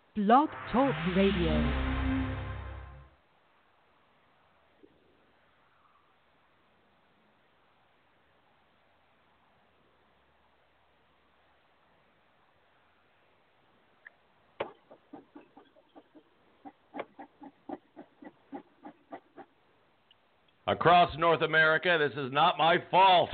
Blog Talk Radio. Across North America, this is not my fault.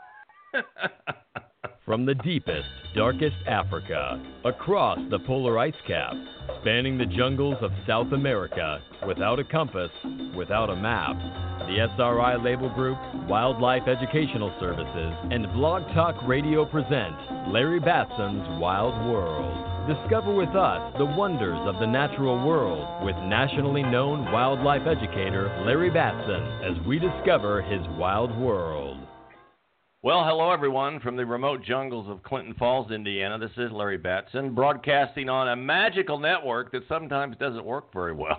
From the deepest, darkest Africa, across the polar ice cap, spanning the jungles of South America, without a compass, without a map, the SRI Label Group, Wildlife Educational Services, and Blog Talk Radio present Larry Batson's Wild World. Discover with us the wonders of the natural world with nationally known wildlife educator Larry Batson as we discover his wild world. Well, hello everyone from the remote jungles of Clinton Falls, Indiana. This is Larry Batson, broadcasting on a magical network that sometimes doesn't work very well.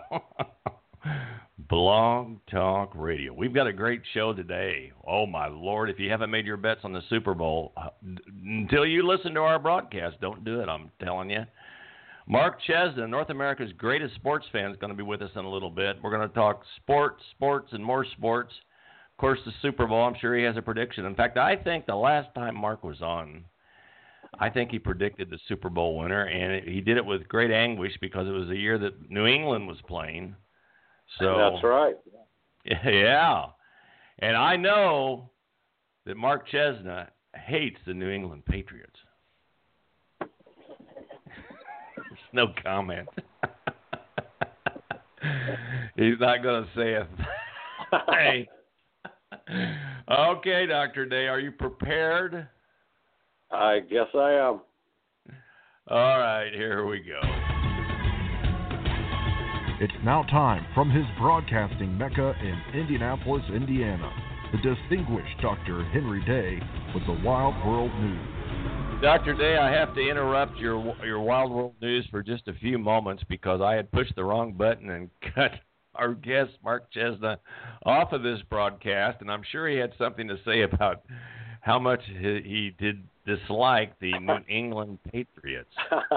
Blog Talk Radio. We've got a great show today. Oh my Lord, if you haven't made your bets on the Super Bowl, until you listen to our broadcast, don't do it, I'm telling you. Mark Chesna, North America's greatest sports fan, is going to be with us in a little bit. We're going to talk sports, and more sports. Of course, the Super Bowl, I'm sure he has a prediction. In fact, I think the last time Mark was on, I think he predicted the Super Bowl winner, and he did it with great anguish because it was the year that New England was playing. So that's right. Yeah. And I know that Mark Chesna hates the New England Patriots. No comment. He's not going to say a thing. Okay, Dr. Day, are you prepared? I guess I am. All right, here we go. It's now time from his broadcasting mecca in Indianapolis, Indiana, the distinguished Dr. Henry Day with the Wild World News. Dr. Day, I have to interrupt your Wild World News for just a few moments because I had pushed the wrong button and cut our guest, Mark Chesna, off of this broadcast, and I'm sure he had something to say about how much he did dislike the New England Patriots.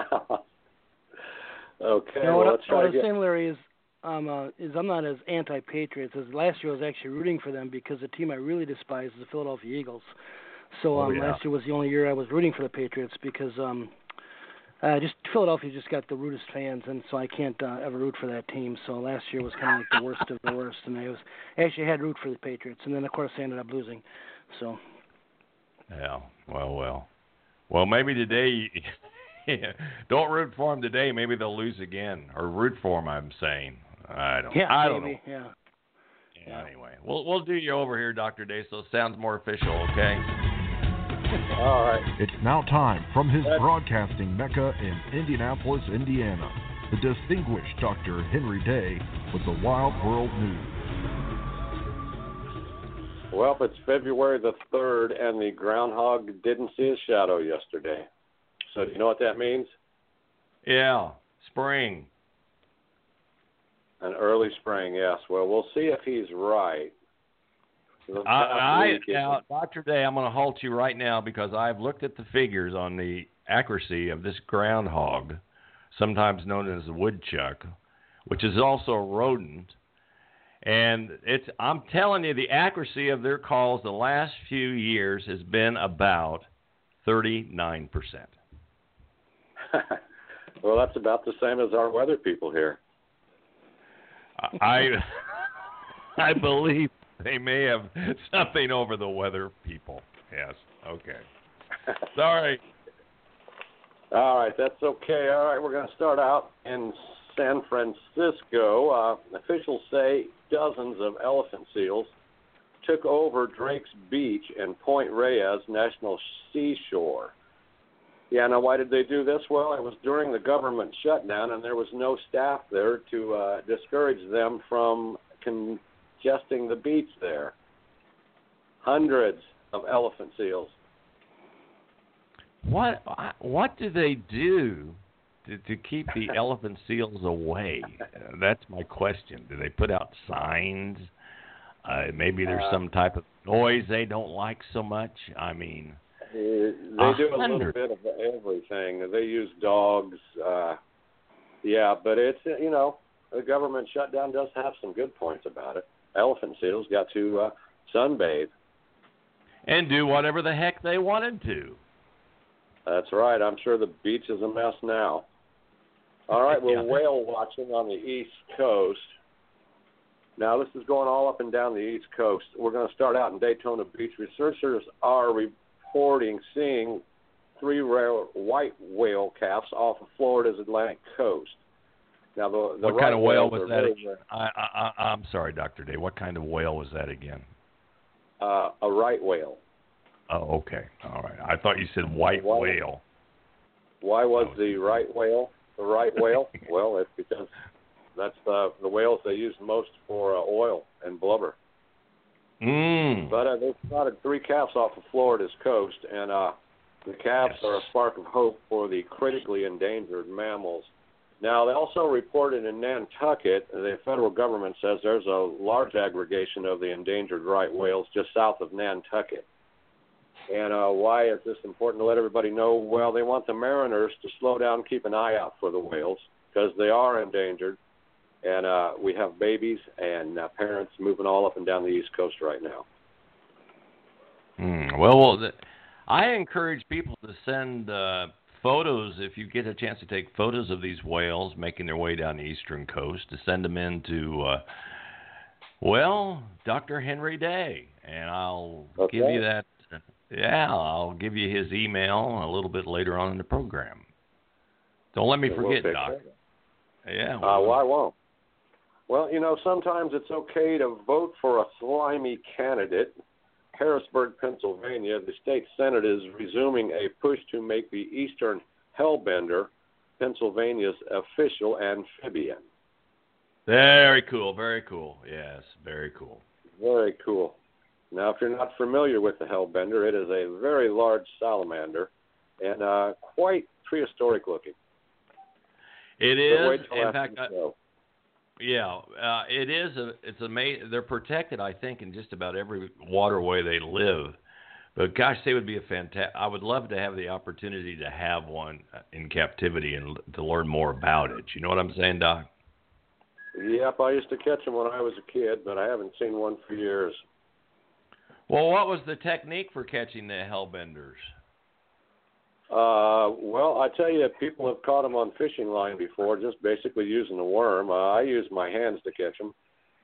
Okay. No, what I was saying, Larry, is I'm not as anti-Patriots as last year. I was actually rooting for them because the team I really despise is the Philadelphia Eagles. So last year was the only year I was rooting for the Patriots because just Philadelphia just got the rudest fans, and so I can't ever root for that team. So last year was kind of like the worst of the worst, and I actually had to root for the Patriots, and then of course I ended up losing. So. Yeah. Well, maybe today. Don't root for them today. Maybe they'll lose again. Or root for them, I'm saying. I don't know. Yeah. Anyway, we'll do you over here, Dr. Day, so it sounds more official, okay? All right. It's now time from his broadcasting mecca in Indianapolis, Indiana, the distinguished Dr. Henry Day with the Wild World News. Well, it's February the 3rd, and the groundhog didn't see his shadow yesterday. So do you know what that means? Yeah, spring. An early spring, yes. Well, we'll see if he's right. Now, Dr. Day, I'm going to halt you right now because I've looked at the figures on the accuracy of this groundhog, sometimes known as a woodchuck, which is also a rodent. And I'm telling you, the accuracy of their calls the last few years has been about 39%. Well, that's about the same as our weather people here. I believe they may have something over the weather people. Yes. Okay. Sorry. All right. That's okay. All right. We're going to start out in San Francisco. Officials say dozens of elephant seals took over Drake's Beach and Point Reyes National Seashore. Yeah, now why did they do this? Well, it was during the government shutdown, and there was no staff there to discourage them from congesting the beach there. Hundreds of elephant seals. What do they do to keep the elephant seals away? That's my question. Do they put out signs? Maybe there's some type of noise they don't like so much. I mean... They do a little bit of everything. They use dogs. The Yeah, but it's, the government shutdown does have some good points about it. Elephant seals got to sunbathe. And do whatever the heck they wanted to. That's right. I'm sure the beach is a mess now. All right, we're whale watching on the East Coast. Now, this is going all up and down the East Coast. We're going to start out in Daytona Beach. Researchers are reporting seeing 3 rare white whale calves off of Florida's Atlantic coast. Now, what kind of whale was that again? I'm sorry, Dr. Day. What kind of whale was that again? A right whale. Oh, okay. All right. I thought you said white whale. Why was the right whale the right whale? Well, it's because that's the whales they use most for oil and blubber. But they spotted 3 calves off of Florida's coast, and the calves are a spark of hope for the critically endangered mammals. Now, they also reported in Nantucket, the federal government says there's a large aggregation of the endangered right whales just south of Nantucket. And why is this important to let everybody know? Well, they want the mariners to slow down, keep an eye out for the whales, because they are endangered. And we have babies and parents moving all up and down the East Coast right now. Well, I encourage people to send photos, if you get a chance to take photos of these whales making their way down the eastern coast, to send them in to, Dr. Henry Day. And I'll give you that. I'll give you his email a little bit later on in the program. Don't let me forget, Doc. Yeah. Well, I won't. Well, sometimes it's okay to vote for a slimy candidate. Harrisburg, Pennsylvania, the state Senate is resuming a push to make the Eastern Hellbender Pennsylvania's official amphibian. Very cool, very cool. Yes, very cool. Very cool. Now, if you're not familiar with the Hellbender, it is a very large salamander and quite prehistoric looking. It is. In fact, it is. It's amazing. They're protected, I think, in just about every waterway they live. But gosh, they would be a fantastic. I would love to have the opportunity to have one in captivity and to learn more about it. You know what I'm saying, Doc? Yep, I used to catch them when I was a kid, but I haven't seen one for years. Well, what was the technique for catching the Hellbenders? Well, I tell you, people have caught them on fishing line before, just basically using a worm. I use my hands to catch them.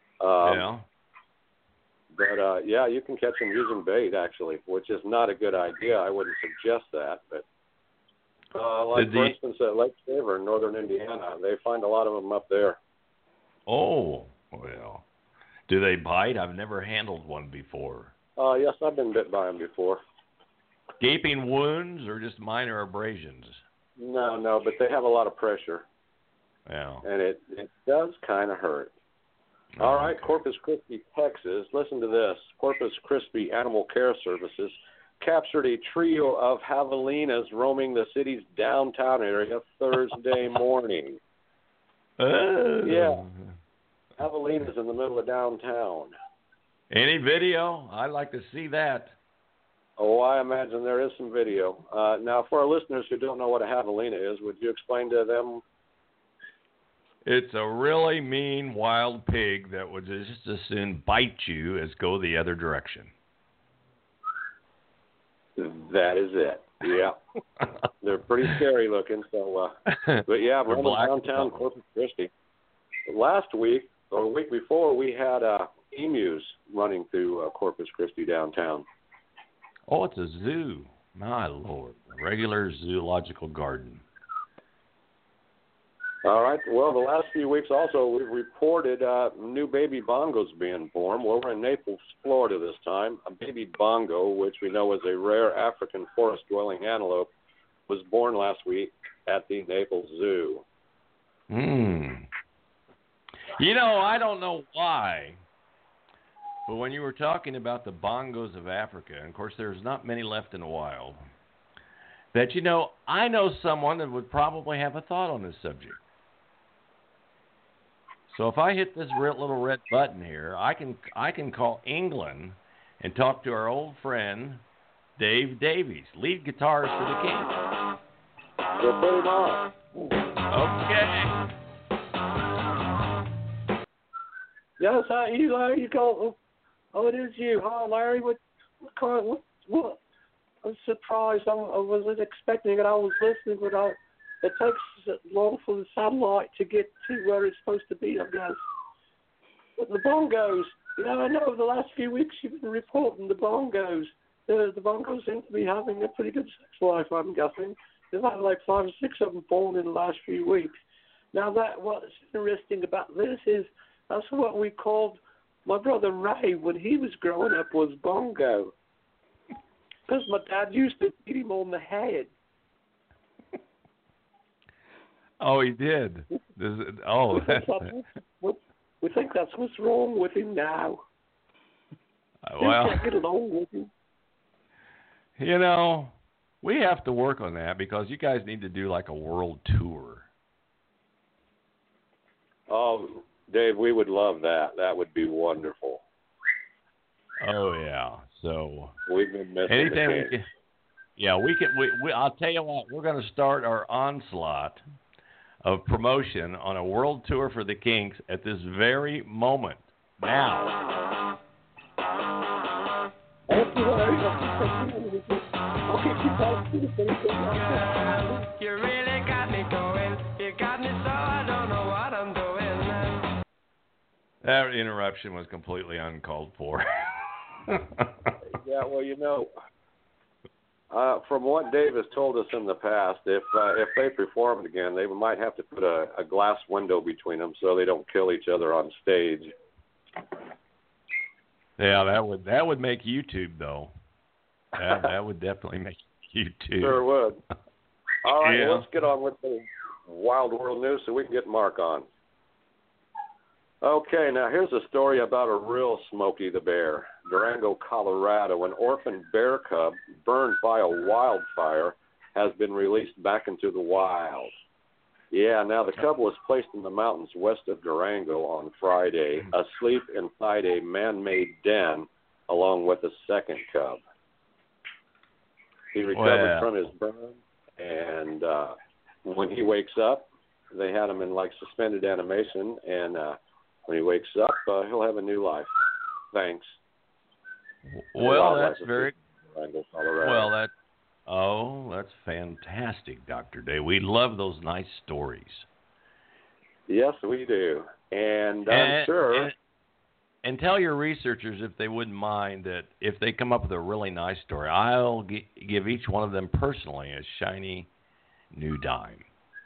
But, you can catch them using bait, actually, which is not a good idea. I wouldn't suggest that. But, for instance, at Lake Shaver in northern Indiana, they find a lot of them up there. Oh, well. Do they bite? I've never handled one before. Yes, I've been bit by them before. Gaping wounds or just minor abrasions? No, but they have a lot of pressure. Yeah. And it does kind of hurt. All right, Corpus Christi, Texas. Listen to this. Corpus Christi Animal Care Services captured a trio of javelinas roaming the city's downtown area Thursday morning. Yeah. Javelinas in the middle of downtown. Any video? I'd like to see that. Oh, I imagine there is some video. Now, for our listeners who don't know what a javelina is, would you explain to them? It's a really mean wild pig that would just as soon bite you as go the other direction. That is it. Yeah. They're pretty scary looking. So, but yeah, we're downtown Corpus Christi. Last week, or the week before, we had emus running through Corpus Christi downtown. Oh, it's a zoo. My Lord. A regular zoological garden. All right. Well, the last few weeks also, we've reported new baby bongos being born. Well, we're in Naples, Florida this time. A baby bongo, which we know is a rare African forest-dwelling antelope, was born last week at the Naples Zoo. I don't know why, but when you were talking about the bongos of Africa, and of course there's not many left in the wild, that I know someone that would probably have a thought on this subject. So if I hit this little red button here, I can call England and talk to our old friend Dave Davies, lead guitarist for the Kings. We'll put him on. Okay. Yes, hi, Larry. You go. Oh, it is you. Hi, Larry. What? I'm surprised. I wasn't expecting it. I was listening, but it takes long for the satellite to get to where it's supposed to be, I guess. But the bongos. I know the last few weeks you've been reporting the bongos. The bongos seem to be having a pretty good sex life, I'm guessing. They've had like 5 or 6 of them born in the last few weeks. Now, what's interesting about this is that's what we called my brother Ray when he was growing up was bongo. Because my dad used to beat him on the head. Oh, he did. We think that's what's wrong with him now. Well, we can't get along with him. We have to work on that because you guys need to do like a world tour. Oh, Dave, we would love that. That would be wonderful. Oh yeah. So we've been missing anything the we can. Yeah, we can. We I'll tell you what. We're going to start our onslaught of promotion on a world tour for the Kinks at this very moment. Now. You really got me going. You got me so I don't know what I'm doing. That interruption was completely uncalled for. Yeah, well, from what Dave has told us in the past, if they perform it again, they might have to put a glass window between them so they don't kill each other on stage. Yeah, that would make YouTube though. That would definitely make YouTube. Sure would. All right, yeah. Well, let's get on with the Wild World News so we can get Mark on. Okay, now here's a story about a real Smokey the Bear. Durango, Colorado, an orphan bear cub burned by a wildfire has been released back into the wild. Yeah, now the cub was placed in the mountains west of Durango on Friday, asleep inside a man-made den along with a second cub. He recovered from his burn, and when he wakes up, they had him in like suspended animation, and when he wakes up, he'll have a new life. Thanks. Well, that's very Colorado. that's fantastic, Dr. Day. We love those nice stories. Yes, we do. And I'm sure. And tell your researchers, if they wouldn't mind, that if they come up with a really nice story, I'll give each one of them personally a shiny new dime.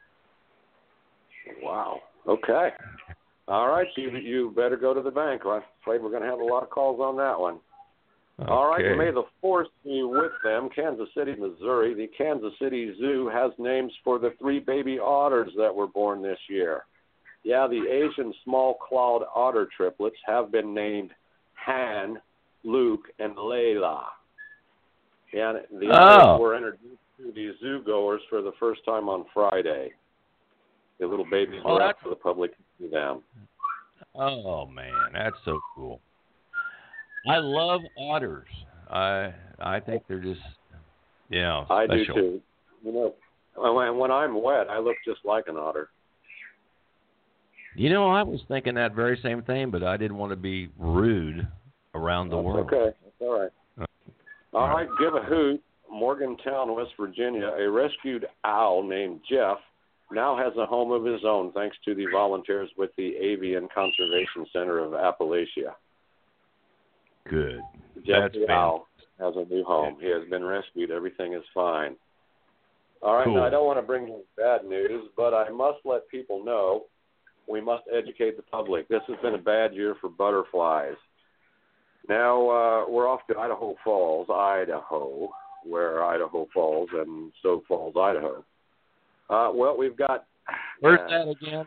Wow. Okay. All right, you better go to the bank. I'm afraid we're going to have a lot of calls on that one. Okay. All right, may the force be with them. Kansas City, Missouri. The Kansas City Zoo has names for the 3 baby otters that were born this year. Yeah, the Asian small-clawed otter triplets have been named Han, Luke, and Layla. Yeah, the otters were introduced to the zoo-goers for the first time on Friday. The little babies were out for the public to see them. Oh, man, that's so cool. I love otters. I think they're just, special. I do, too. When I'm wet, I look just like an otter. I was thinking that very same thing, but I didn't want to be rude around the world. Okay, that's all right. All right, give a hoot. Morgantown, West Virginia, a rescued owl named Jeff now has a home of his own thanks to the volunteers with the Avian Conservation Center of Appalachia. Good. Jeff the owl has a new home. He has been rescued. Everything is fine. All right, Now I don't want to bring you bad news, but I must let people know we must educate the public. This has been a bad year for butterflies. Now we're off to Idaho Falls, Idaho, where Idaho Falls and Sioux Falls, Idaho. We've got... Where's that again?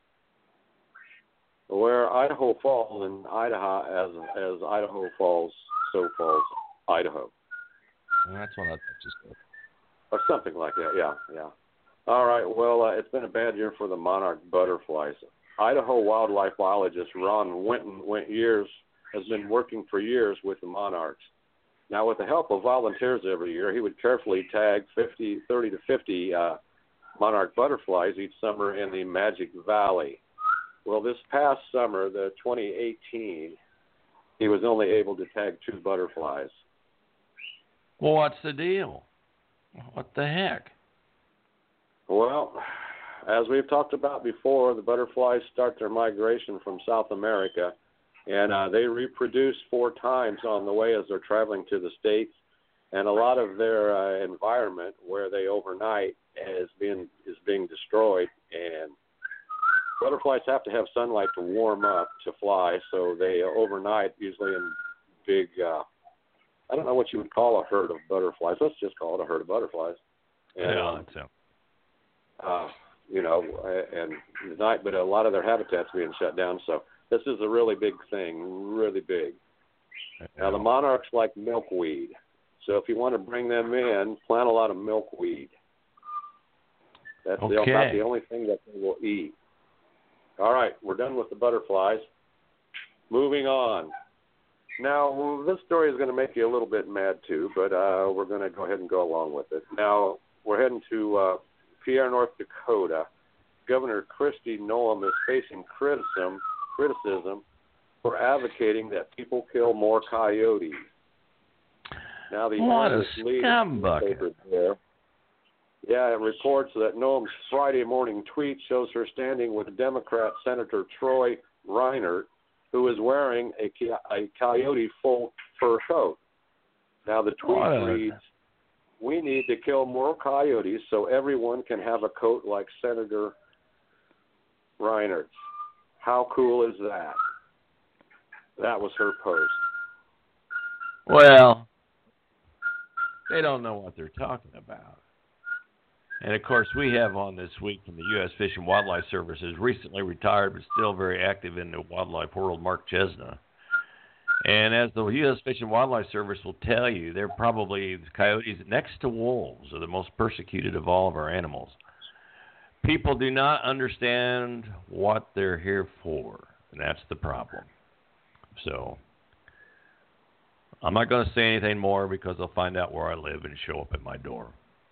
Where Idaho Falls and Idaho as Idaho Falls, Sioux Falls, Idaho. Well, that's what I just said. Or something like that, yeah. All right, it's been a bad year for the monarch butterflies. Idaho wildlife biologist Ron Winton has been working for years with the monarchs. Now, with the help of volunteers every year, he would carefully tag 30 to 50 monarch butterflies each summer in the Magic Valley. Well, this past summer, the 2018, he was only able to tag 2 butterflies. Well, what's the deal? What the heck? Well, as we've talked about before, the butterflies start their migration from South America, and they reproduce 4 times on the way as they're traveling to the States, and a lot of their environment where they overnight is being destroyed, and butterflies have to have sunlight to warm up to fly, so they overnight, usually in big, I don't know what you would call a herd of butterflies. Let's just call it a herd of butterflies. And, you know, and the night, but a lot of their habitats being shut down, so this is a really big thing, really big. Now, the monarchs like milkweed, so if you want to bring them in, plant a lot of milkweed. That's about the only thing that they will eat. All right, we're done with the butterflies. Moving on. Now, this story is going to make you a little bit mad, too, but we're going to go ahead and go along with it. Now, we're heading to Pierre, North Dakota. Governor Kristi Noem is facing criticism for advocating that people kill more coyotes. Now, the what a lead scumbucket. there. Yeah, it reports that Noem's Friday morning tweet shows her standing with Democrat Senator Troy Reinert, who is wearing a coyote full fur coat. Now, the tweet reads, "We need to kill more coyotes so everyone can have a coat like Senator Reinert's." How cool is that? That was her post. Well, they don't know what they're talking about. And, of course, we have on this week from the U.S. Fish and Wildlife Services, recently retired but still very active in the wildlife world, Mark Chesna. And as the U.S. Fish and Wildlife Service will tell you, they're probably, the coyotes next to wolves are the most persecuted of all of our animals. People do not understand what they're here for, and that's the problem. So I'm not going to say anything more because they'll find out where I live and show up at my door.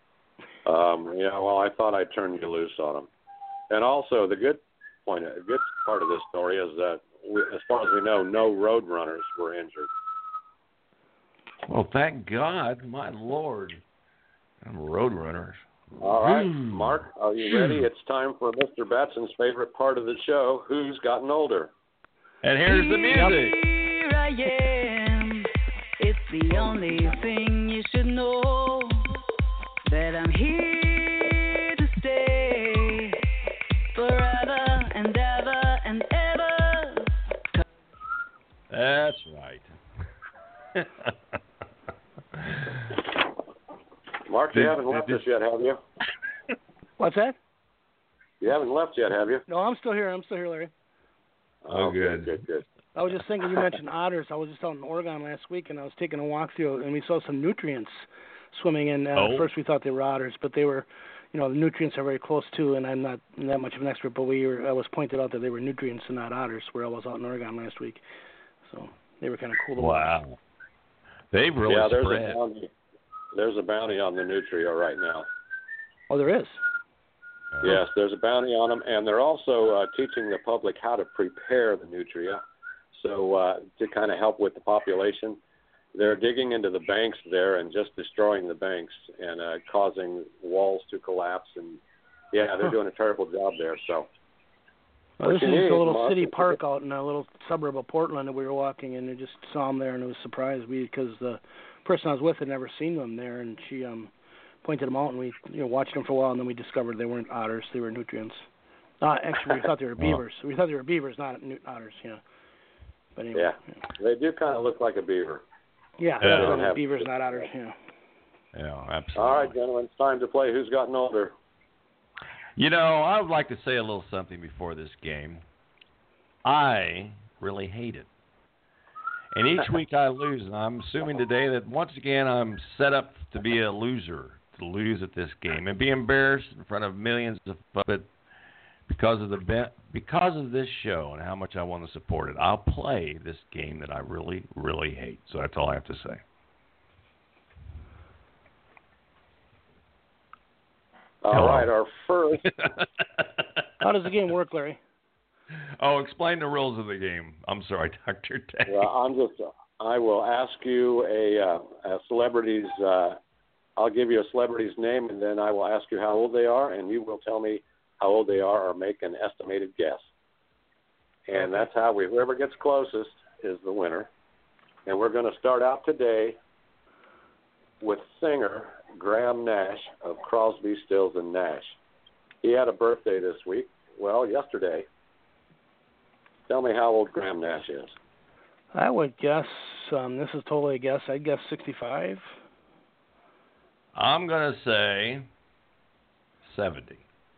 Yeah, well, I thought I'd turn you loose on them. And also, the good part of this story is that, as far as we know, no road runners were injured. Well, thank God, my Lord. I'm road runners. All right, Mark, are you ready? It's time for Mr. Batson's favorite part of the show, Who's Gotten Older? And here's the music. Here I am. It's the only thing you should know, that I'm here to stay forever and ever and ever. That's right. Mark, you haven't left us yet, have you? What's that? You haven't left yet, have you? No, I'm still here. Larry. Oh, good. Good. I was just thinking, you mentioned otters. I was just out in Oregon last week, and I was taking a walk through, and we saw some nutrients swimming in. At first we thought they were otters, but they were, the nutrients are very close too, and I'm not that much of an expert, but I was pointed out that they were nutrients and not otters where I was out in Oregon last week. So they were kind of cool to watch. Wow. They've really spread. There's a bounty on the nutria right now. Oh, there is? Yes, there's a bounty on them, and they're also teaching the public how to prepare the nutria. So to kind of help with the population, they're digging into the banks there and just destroying the banks and causing walls to collapse. And, they're doing a terrible job there. So, well, this is a little city park out in a little suburb of Portland that we were walking in, and just saw them there, and it was surprised because the person I was with had never seen them there, and she pointed them out, and we watched them for a while, and then we discovered they weren't otters; they were nutrients. Actually, we thought they were beavers. We thought they were beavers, not otters. Yeah. But anyway, they do kind of look like a beaver. Yeah, beavers, not otters. Yeah. Yeah, absolutely. All right, gentlemen, it's time to play Who's Gotten Older. I would like to say a little something before this game. I really hate it. And each week I lose, and I'm assuming today that once again I'm set up to be a loser, to lose at this game and be embarrassed in front of millions of but because of this show and how much I want to support it, I'll play this game that I really, really hate. So that's all I have to say. All right, our first. How does the game work, Larry? Oh, explain the rules of the game. I'm sorry, Dr. Day. Well, I will ask you a celebrity's. I'll give you a celebrity's name, and then I will ask you how old they are, and you will tell me how old they are or make an estimated guess. And that's how whoever gets closest is the winner. And we're going to start out today with singer Graham Nash of Crosby, Stills, and Nash. He had a birthday this week. Well, yesterday. Tell me how old Graham Nash is. I would guess, this is totally a guess, I'd guess 65. I'm going to say 70.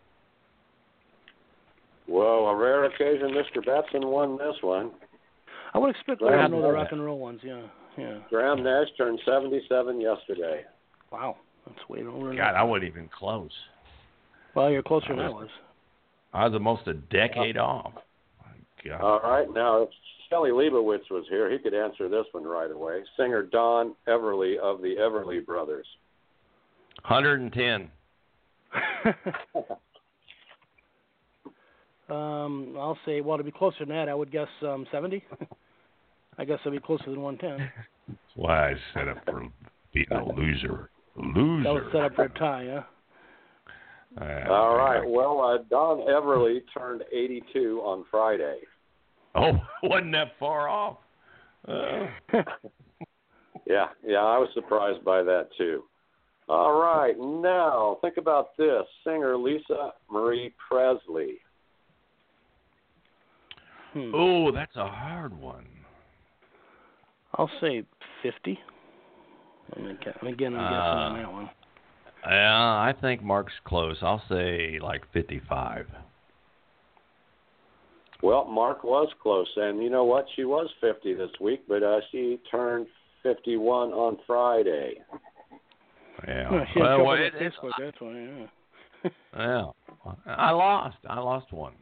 Whoa, a rare occasion. Mr. Batson won this one. I would expect to know the rock and roll ones, yeah. Graham Nash turned 77 yesterday. Wow, that's way over. God, I wasn't even close. Well, you're closer than I was. I was almost a decade off. God. All right, now if Shelley Leibowitz was here, he could answer this one right away. Singer Don Everly of the Everly Brothers. 110. I'll say, well, to be closer than that, I would guess 70. I guess I'd be closer than 110. That's why I set up for being a loser. That was set up for a tie, huh? All right. Well, Don Everly turned 82 on Friday. Oh, wasn't that far off? Yeah, I was surprised by that, too. All right. Now, think about this. Singer Lisa Marie Presley. Oh, that's a hard one. I'll say 50. Again, I'm guessing on that one. Yeah, I think Mark's close. I'll say like 55. Well, Mark was close, and you know what? She was 50 this week, but she turned 51 on Friday. Yeah. Well, she had trouble with Facebook, that's why. Yeah. I lost one.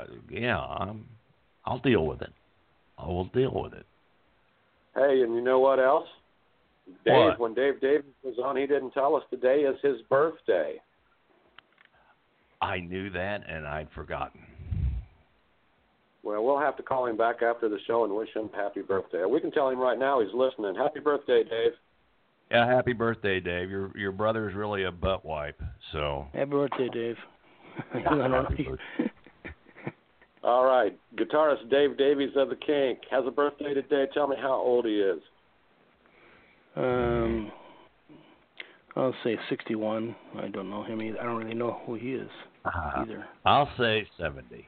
I'll deal with it. I will deal with it. Hey, and you know what else? Dave, what? When Dave Davis was on, he didn't tell us today is his birthday. I knew that, and I'd forgotten. Well, we'll have to call him back after the show and wish him happy birthday. We can tell him right now he's listening. Happy birthday, Dave. Yeah, happy birthday, Dave. Your brother's really a butt wipe, so. Happy birthday, Dave. Happy birthday. All right. Guitarist Dave Davies of the Kink has a birthday today. Tell me how old he is. I'll say 61. I don't know him either. I don't really know who he is either. I'll say 70.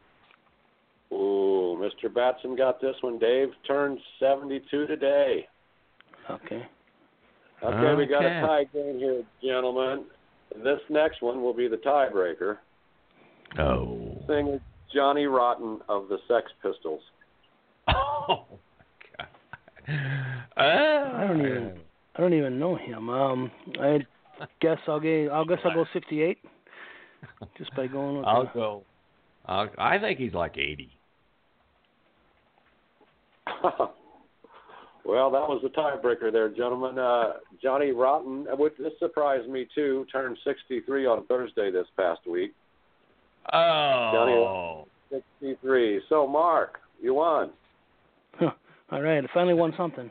Ooh, Mr. Batson got this one. Dave turned 72 today. Okay. Okay, we got a tie game here, gentlemen. This next one will be the tiebreaker. Oh. Singer Johnny Rotten of the Sex Pistols. Oh my God. I don't even know him. I guess I'll go 68. Just by going with. I think he's like 80. Well, that was the tiebreaker there, gentlemen. Johnny Rotten, which this surprised me too, turned 63 on Thursday this past week. Oh. Johnny Rotten, 63. So, Mark, you won. All right, I finally won something.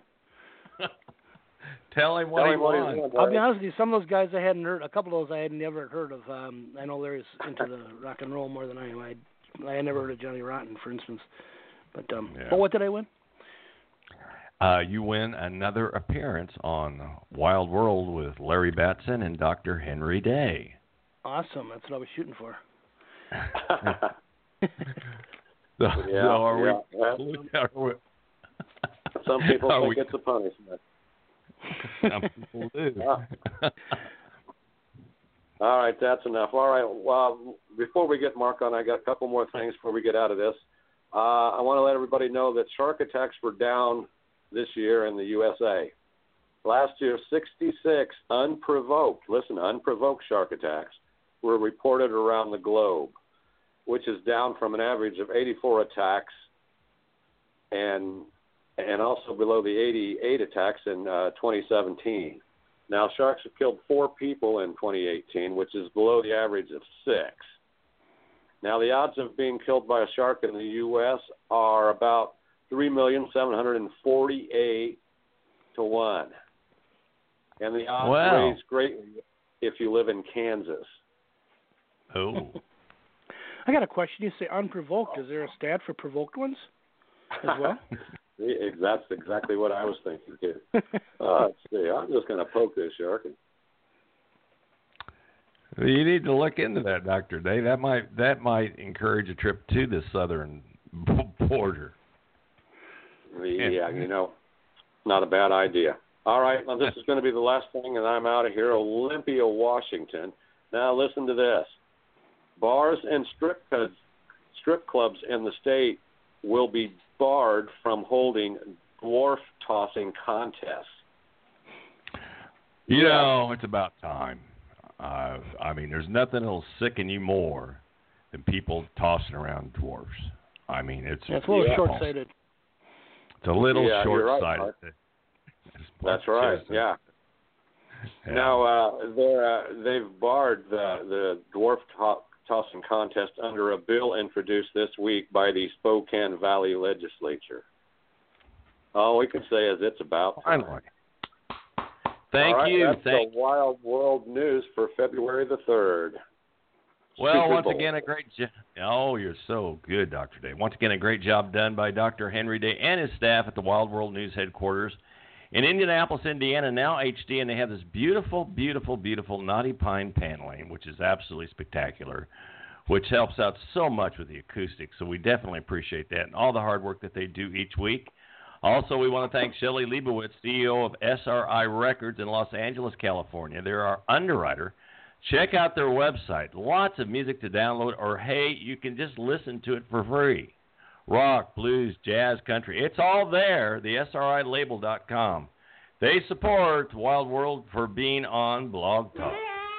Tell him what he won. I'll be honest with you, some of those guys I hadn't heard, a couple of those I had never heard of. I know Larry's into the rock and roll more than I am. I had never heard of Johnny Rotten, for instance. But what did I win? You win another appearance on Wild World with Larry Batson and Dr. Henry Day. Awesome. That's what I was shooting for. Some people think it's a punishment. Some people do. All right, that's enough. All right, well, before we get Mark on, I got a couple more things before we get out of this. I want to let everybody know that shark attacks were down this year in the USA. Last year, 66 unprovoked shark attacks were reported around the globe, which is down from an average of 84 attacks and also below the 88 attacks in 2017. Now, sharks have killed 4 people in 2018, which is below the average of 6. Now, the odds of being killed by a shark in the U.S. are about 3,748 to 1. And the odds raise greatly if you live in Kansas. Oh. I got a question. You say unprovoked. Is there a stat for provoked ones as well? That's exactly what I was thinking, too. Let's see. I'm just going to poke this shark. You need to look into that, Dr. Day. That might encourage a trip to the southern border. Yeah, not a bad idea. All right, well, this is going to be the last thing, and I'm out of here. Olympia, Washington. Now, listen to this. Bars and strip clubs in the state will be barred from holding dwarf tossing contests. It's about time. There's nothing that'll sicken you more than people tossing around dwarfs. It's a little short-sighted. It's a little short-sighted. Right, that's right. Yeah. Now they've barred the dwarf tossing contest under a bill introduced this week by the Spokane Valley Legislature. All we can say is it's about time. Finally. Thank you. That's the Wild World News for February the 3rd. Well, once again, a great job. Oh, you're so good, Dr. Day. Once again, a great job done by Dr. Henry Day and his staff at the Wild World News headquarters in Indianapolis, Indiana, now HD, and they have this beautiful, beautiful, beautiful knotty pine paneling, which is absolutely spectacular, which helps out so much with the acoustics. So we definitely appreciate that and all the hard work that they do each week. Also, we want to thank Shelley Leibowitz, CEO of SRI Records in Los Angeles, California. They're our underwriter. Check out their website. Lots of music to download, or, hey, you can just listen to it for free. Rock, blues, jazz, country. It's all there, the SRILabel.com. They support Wild World for being on Blog Talk.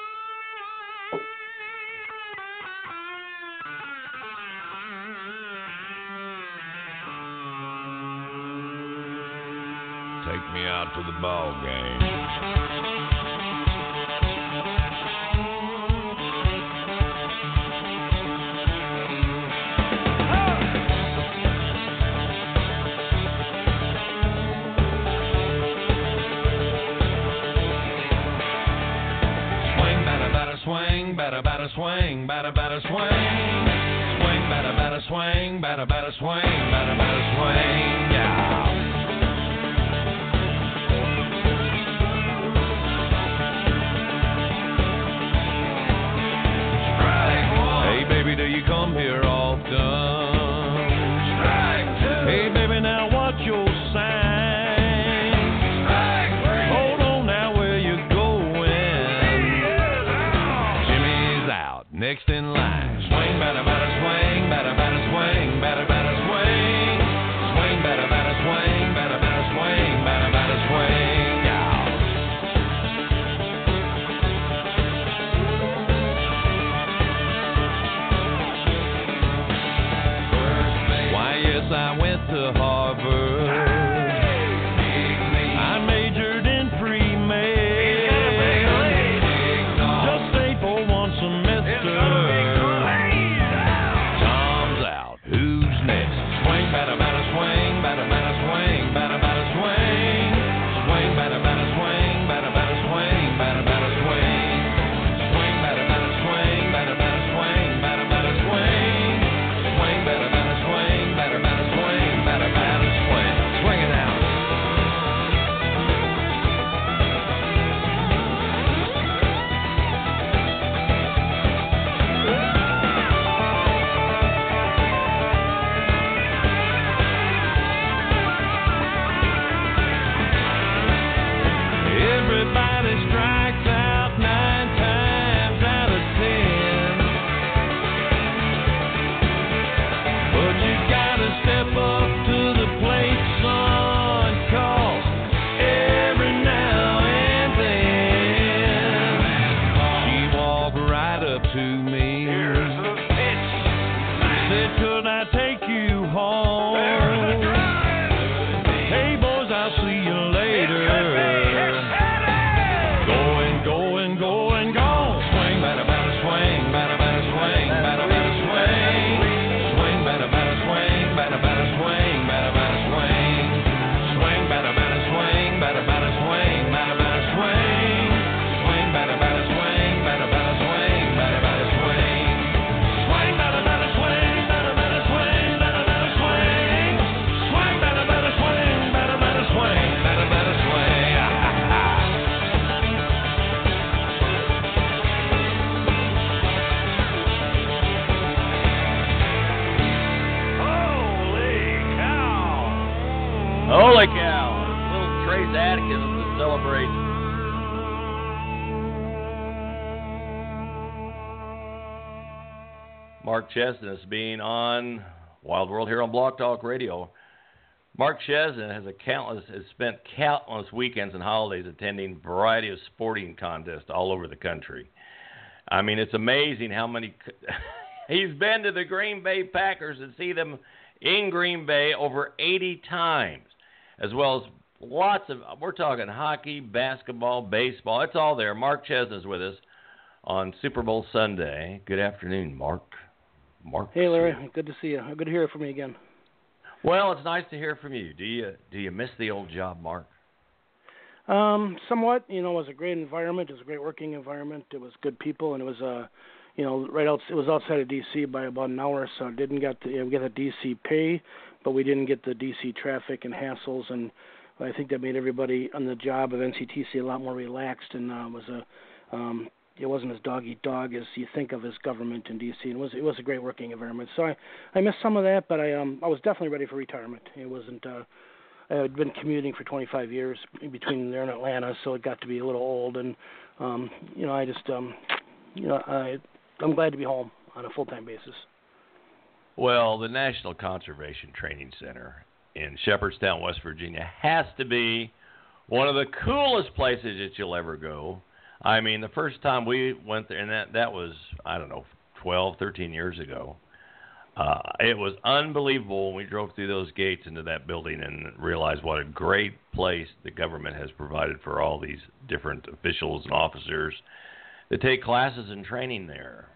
Take me out to the ball game. Swing, batter, batter, swing, batter, batter, swing. Swing, batter, batter, swing, batter, batter, swing, batter, batter, swing, yeah. Hey, baby, do you come here often? Hey, baby, now what's your sign? Hold on now, where you going? Jimmy's out, next in line. Swing, batter, batter, swing, batter, batter, swing, batter, batter, swing. Swing, batter, batter, swing, batter, batter, swing, batter, batter, swing, yeah. Why, yes, I went to Harvard. I majored in pre-med. Just stayed for one semester. Tom's out. Who's next? Swing, batter, batter, swing, batter, batter, swing, batter, batter, swing. Swing, batter, batter, swing, batter, batter, swing, batter, batter, swing. Swing, batter, batter, swing, batter, batter, swing, batter, batter, swing. Swing, batter, batter, swing, batter, batter, swing, batter, batter, swing. Swing it out. Everybody strikes out 9 times out of 10. But you gotta step up to the plate, son, 'cause every now and then she walked right up to me. Said, could I take you home? Hey, boys, I'll see you later. Going, going, going, gone. Swing, batter, batter, swing, batter, batter, swing, batter, batter, swing. Atticus to celebrate. Mark Chesness being on Wild World here on Blog Talk Radio. Mark Chesness has spent countless weekends and holidays attending a variety of sporting contests all over the country. I mean, it's amazing how many. He's been to the Green Bay Packers and see them in Green Bay over 80 times, as well as lots of. We're talking hockey, basketball, baseball. It's all there. Mark Chesness is with us on Super Bowl Sunday. Good afternoon, Mark. Hey, Larry. Good to see you. Good to hear from you again. Well, it's nice to hear from you. Do you miss the old job, Mark? Somewhat. You know, it was a great environment. It was a great working environment. It was good people, and it was it was outside of D.C. by about an hour, so it didn't get we got the D.C. pay, but we didn't get the D.C. traffic and hassles, and I think that made everybody on the job of NCTC a lot more relaxed, and it wasn't as dog-eat-dog as you think of as government in D.C. It was a great working environment. So I missed some of that, but I was definitely ready for retirement. It wasn't. I had been commuting for 25 years between there and Atlanta, so it got to be a little old, and I'm glad to be home on a full-time basis. Well, the National Conservation Training Center in Shepherdstown, West Virginia, has to be one of the coolest places that you'll ever go. I mean, the first time we went there, and that was, 12, 13 years ago. It was unbelievable when we drove through those gates into that building and realized what a great place the government has provided for all these different officials and officers that take classes and training there.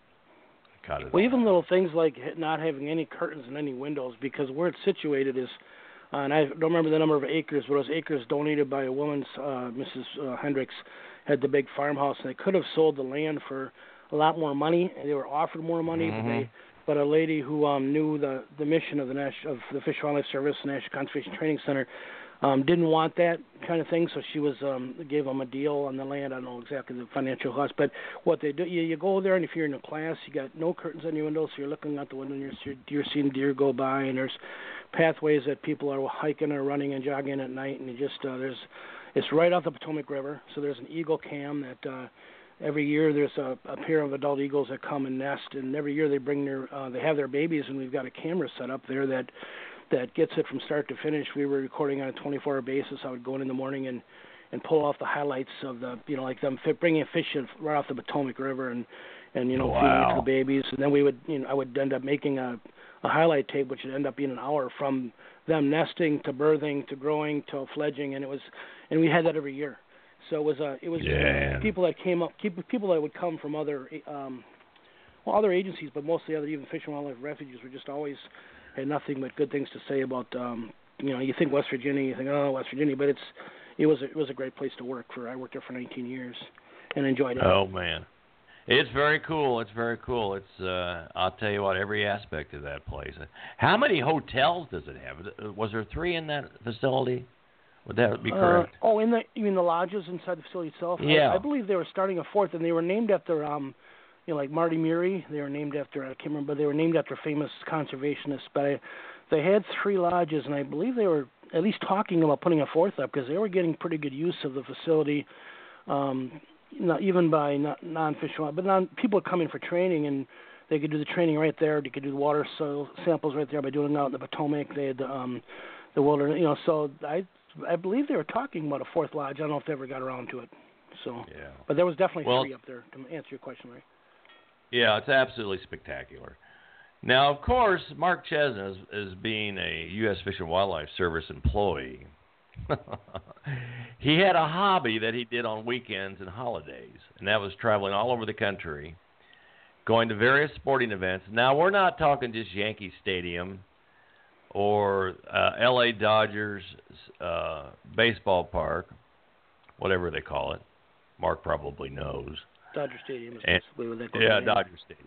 Well, even little things like not having any curtains and any windows, because where it's situated is, and I don't remember the number of acres, but it was acres donated by a woman, Mrs. Hendricks, had the big farmhouse, and they could have sold the land for a lot more money. They were offered more money, but a lady who knew the mission of the Fish and Wildlife Service, National Conservation Training Center, didn't want that kind of thing, so she gave them a deal on the land. I don't know exactly the financial cost, but what they do, you go there, and if you're in a class, you got no curtains on your windows, so you're looking out the window, and you're seeing deer go by, and there's pathways that people are hiking or running and jogging at night, and it's right off the Potomac River, so there's an eagle cam that every year there's a pair of adult eagles that come and nest, and every year they bring they have their babies, and we've got a camera set up there that gets it from start to finish. We were recording on a 24-hour basis. I would go in the morning and pull off the highlights of the, like them bringing fish right off the Potomac River and feeding it to the babies, and then I would end up making a highlight tape, which would end up being an hour from them nesting to birthing to growing to fledging, and we had that every year. So it was people that came up, people that would come from other agencies, but mostly other even Fish and Wildlife Refuges were just always had nothing but good things to say about. You think West Virginia, you think West Virginia, but it was a great place to work for. I worked there for 19 years and enjoyed it. Oh man, it's very cool. It's very cool. It's I'll tell you what, every aspect of that place. How many hotels does it have? Was there 3 in that facility? Would that be correct? You mean the lodges inside the facility itself? Yeah. I believe they were starting a 4th, and they were named after, like Marty Murie. They were named after, I can't remember, but they were named after famous conservationists. But they had 3 lodges, and I believe they were at least talking about putting a 4th up because they were getting pretty good use of the facility, not even by non-fish, but people would come in for training, and they could do the training right there. They could do the water soil samples right there by doing it out in the Potomac. They had the wilderness, so I believe they were talking about a 4th lodge. I don't know if they ever got around to it. So, yeah. But there was definitely 3 up there, to answer your question, Ray. Yeah, it's absolutely spectacular. Now, of course, Mark Chesness is being a U.S. Fish and Wildlife Service employee. He had a hobby that he did on weekends and holidays, and that was traveling all over the country, going to various sporting events. Now, we're not talking just Yankee Stadium or L.A. Dodgers baseball park, whatever they call it. Mark probably knows. Dodger Stadium is basically what they call it. Yeah, Dodger Stadium.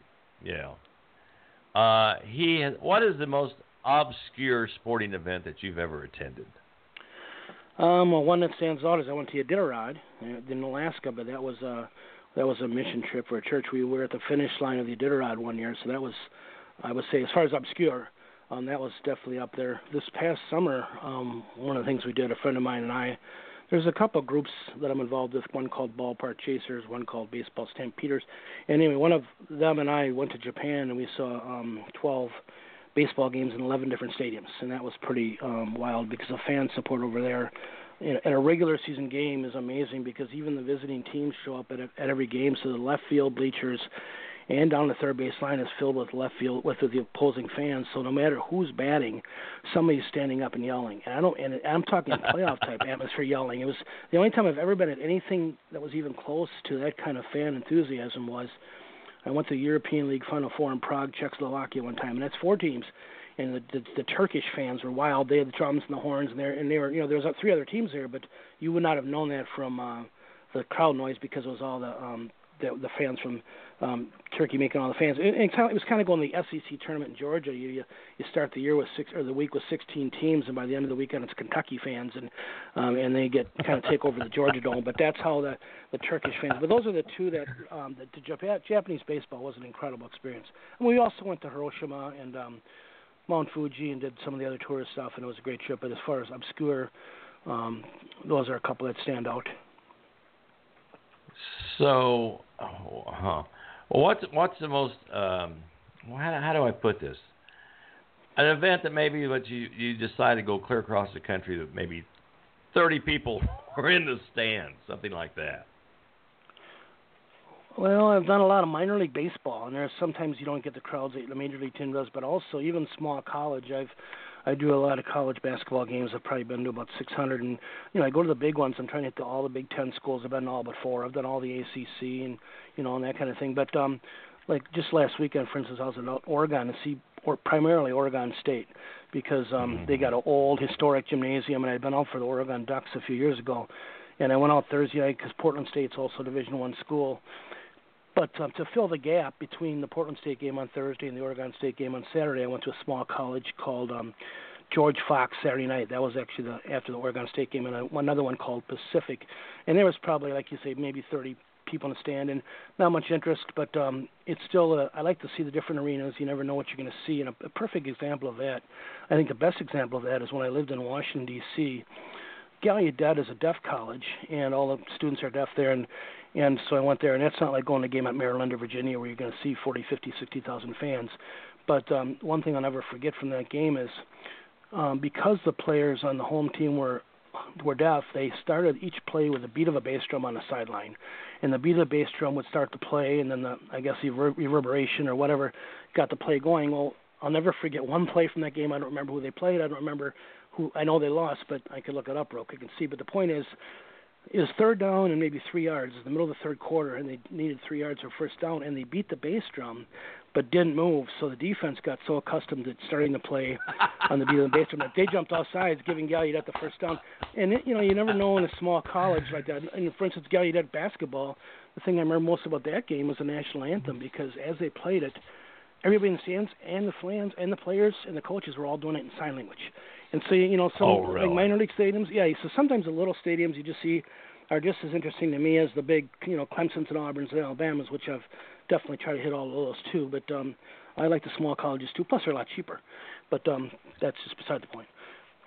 Yeah. What is the most obscure sporting event that you've ever attended? Well, one that stands out is I went to Iditarod in Alaska, but that was a mission trip for a church. We were at the finish line of the Iditarod one year, so that was, I would say, as far as obscure, that was definitely up there. This past summer, one of the things we did, a friend of mine and I, there's a couple of groups that I'm involved with, one called Ballpark Chasers, one called Baseball Stampeders. And anyway, one of them and I went to Japan, and we saw 12 baseball games in 11 different stadiums, and that was pretty wild because the fan support over there at a regular season game is amazing because even the visiting teams show up at every game, so the left field bleachers and down the third base line is filled with left field with the opposing fans. So no matter who's batting, somebody's standing up and yelling. And I'm talking playoff type atmosphere yelling. It was the only time I've ever been at anything that was even close to that kind of fan enthusiasm was I went to the European League Final Four in Prague, Czechoslovakia one time, and that's 4 teams. And the Turkish fans were wild. They had the drums and the horns, and they were there was 3 other teams there, but you would not have known that from the crowd noise because it was all the fans from Turkey making all the fans. It was kind of going to the SEC tournament in Georgia. You start the year with the week with 16 teams, and by the end of the weekend it's Kentucky fans, and they kind of take over the Georgia Dome. But that's how the Turkish fans. But those are the 2 that the Japanese baseball was an incredible experience. And we also went to Hiroshima and Mount Fuji and did some of the other tourist stuff, and it was a great trip. But as far as obscure, those are a couple that stand out. So, what's the most? How do I put this? An event that maybe you decide to go clear across the country that maybe 30 people were in the stands, something like that. Well, I've done a lot of minor league baseball, and there's sometimes you don't get the crowds that the major league team does, but also even small college. I do a lot of college basketball games. I've probably been to about 600, and I go to the big ones. I'm trying to hit all the Big Ten schools. I've been to all but 4. I've done all the ACC and and that kind of thing. But like just last weekend, for instance, I was in Oregon to see primarily Oregon State because they got an old historic gymnasium, and I'd been out for the Oregon Ducks a few years ago, and I went out Thursday night because Portland State's also a Division I school. But to fill the gap between the Portland State game on Thursday and the Oregon State game on Saturday, I went to a small college called George Fox Saturday night. That was actually after the Oregon State game, and another one called Pacific. And there was probably, like you say, maybe 30 people in the stand, and not much interest, but it's still, I like to see the different arenas. You never know what you're going to see. And a perfect example of that, I think the best example of that is when I lived in Washington, D.C., Gallaudet is a deaf college, and all the students are deaf there, and so I went there, and that's not like going to a game at Maryland or Virginia where you're going to see 40, 50, 60,000 fans. But one thing I'll never forget from that game is because the players on the home team were deaf, they started each play with a beat of a bass drum on the sideline, and the beat of the bass drum would start the play, and then the reverberation or whatever got the play going. Well, I'll never forget one play from that game. I don't remember who they played. I don't remember who. I know they lost, but I could look it up real quick and see. But the point is, it was 3rd down and maybe 3 yards. It was the middle of the 3rd quarter, and they needed 3 yards for first down, and they beat the bass drum but didn't move. So the defense got so accustomed to starting to play on the beat of the bass drum that they jumped off sides, giving Gallaudet the first down. And, you never know in a small college like that. And, for instance, Gallaudet basketball, the thing I remember most about that game was the national anthem because as they played it, everybody in the stands and the fans and the players and the coaches were all doing it in sign language. And so, really? Like minor league stadiums, so sometimes the little stadiums you just see are just as interesting to me as the big, Clemson's and Auburns and Alabamas, which I've definitely tried to hit all of those too. But I like the small colleges too, plus they're a lot cheaper. But that's just beside the point.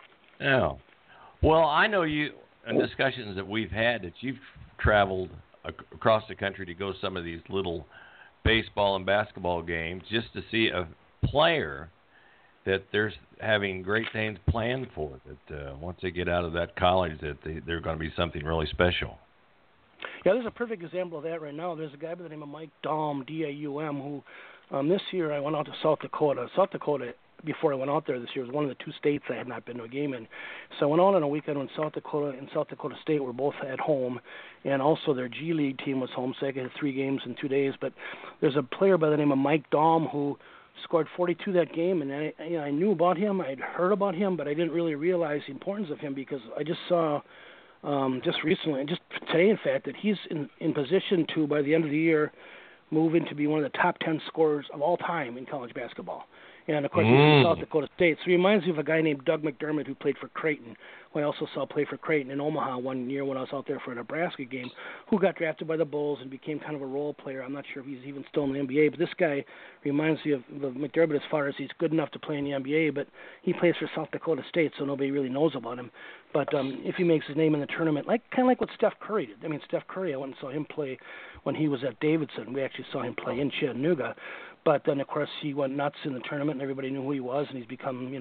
Yeah. Well, I know you, in discussions that we've had, that you've traveled across the country to go to some of these little baseball and basketball games just to see a player that they're having great things planned for, that once they get out of that college that they're going to be something really special. Yeah, there's a perfect example of that right now. There's a guy by the name of Mike Daum, D-A-U-M, who this year I went out to South Dakota. South Dakota, before I went out there this year, was one of the 2 states I had not been to a game in. So I went out on a weekend when South Dakota and South Dakota State were both at home, and also their G League team was home, so I could have 3 games in 2 days. But there's a player by the name of Mike Daum who scored 42 that game, and I knew about him. I'd heard about him, but I didn't really realize the importance of him because I just saw just recently, and just today, in fact, that he's in position to, by the end of the year, move into be one of the top 10 scorers of all time in college basketball. And, of course, he's from South Dakota State. So he reminds me of a guy named Doug McDermott who played for Creighton, who I also saw play for Creighton in Omaha one year when I was out there for a Nebraska game, who got drafted by the Bulls and became kind of a role player. I'm not sure if he's even still in the NBA, but this guy reminds me of McDermott as far as he's good enough to play in the NBA, but he plays for South Dakota State, so nobody really knows about him. But if he makes his name in the tournament, kind of like what Steph Curry did. I mean, Steph Curry, I went and saw him play when he was at Davidson. We actually saw him play in Chattanooga. But then, of course, he went nuts in the tournament, and everybody knew who he was, and he's become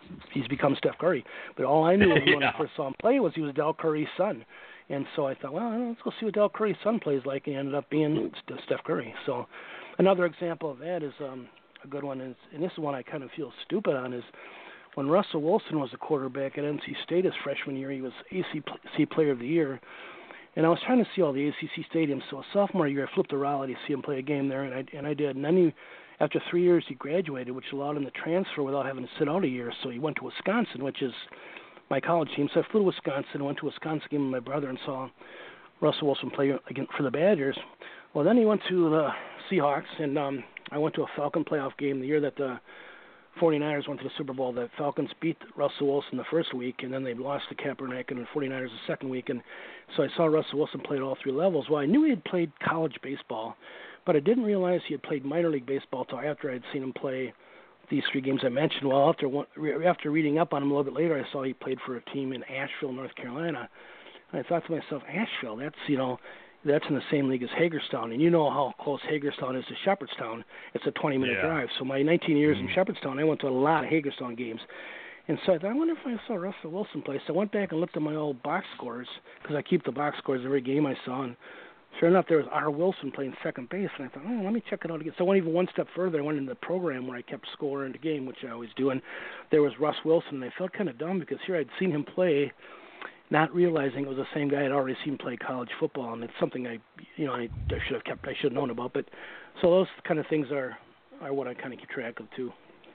Steph Curry. But all I knew when I first saw him play was he was Del Curry's son. And so I thought, well, let's go see what Del Curry's son plays like, and he ended up being Steph Curry. So another example of that is a good one, and this is one I kind of feel stupid on, is when Russell Wilson was the quarterback at NC State his freshman year, he was ACC Player of the Year. And I was trying to see all the ACC stadiums. So sophomore year, I flipped to Raleigh to see him play a game there, and I did. And then after 3 years, he graduated, which allowed him to transfer without having to sit out a year. So he went to Wisconsin, which is my college team. So I flew to Wisconsin, went to a Wisconsin game with my brother, and saw Russell Wilson play again for the Badgers. Well, then he went to the Seahawks, and I went to a Falcon playoff game the year that the 49ers went to the Super Bowl. The Falcons beat Russell Wilson the first week, and then they lost to Kaepernick and the 49ers the second week. And so I saw Russell Wilson play at all three levels. Well, I knew he had played college baseball, but I didn't realize he had played minor league baseball until after I had seen him play these three games I mentioned. Well, after reading up on him a little bit later, I saw he played for a team in Asheville, North Carolina. And I thought to myself, Asheville, that's in the same league as Hagerstown, and you know how close Hagerstown is to Shepherdstown. It's a 20-minute drive. So my 19 years in Shepherdstown, I went to a lot of Hagerstown games. And so I thought, I wonder if I saw Russell Wilson play. So I went back and looked at my old box scores, because I keep the box scores every game I saw. And sure enough, there was R. Wilson playing second base. And I thought, let me check it out again. So I went even one step further. I went into the program where I kept score in the game, which I always do. And there was Russ Wilson, and I felt kind of dumb because here I'd seen him play, not realizing it was the same guy I'd already seen play college football, and it's something I should have kept. I should have known about. But so those kind of things are what I kind of keep track of too.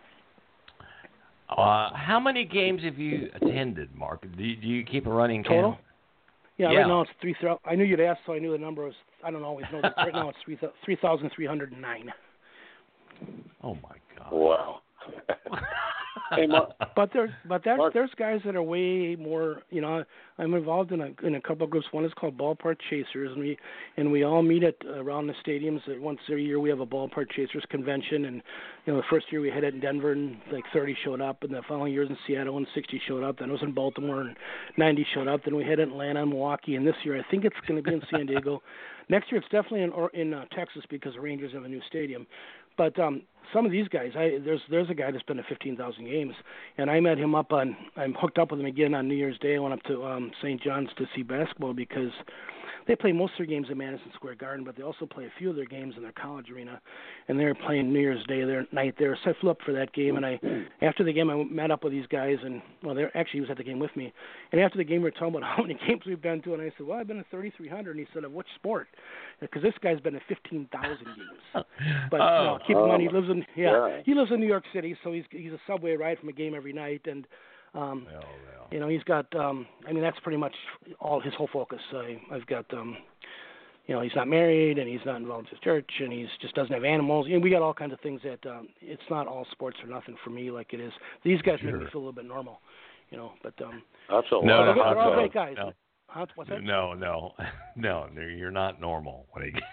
How many games have you attended, Mark? Do you keep a running total? count? Yeah, right now it's 3,000. I knew you'd ask, so I knew the number was. I don't always know. Right now it's 3,309. Oh my God! Wow. Hey, Mark. But there's guys that are way more. I'm involved in a couple of groups. One is called Ballpark Chasers, and we all meet at around the stadiums. Once a year we have a Ballpark Chasers convention, and the first year we had it in Denver, and like 30 showed up, and the following year it was in Seattle, and 60 showed up. Then it was in Baltimore, and 90 showed up. Then we had it in Atlanta and Milwaukee, and this year I think it's going to be in San Diego. Next year it's definitely in Texas because the Rangers have a new stadium. But some of these guys, there's a guy that's been to 15,000 games, and I met him I'm hooked up with him again on New Year's Day. I went up to St. John's to see basketball because they play most of their games at Madison Square Garden, but they also play a few of their games in their college arena, and they're playing New Year's Day night there. So I flew up for that game, and after the game I met up with these guys, and he was at the game with me, and after the game we were talking about how many games we've been to, and I said, well, I've been to 3,300, and he said, of which sport? Because this guy's been to 15,000 games. But keep in mind he lives in New York City, so he's a subway ride from a game every night, and he's got that's pretty much all his whole focus. I've got he's not married, and he's not involved in his church, and he just doesn't have animals. We got all kinds of things that it's not all sports or nothing for me like it is. These guys make me feel a little bit normal, but that's a lot. They're all great guys. No. What's that? No, you're not normal.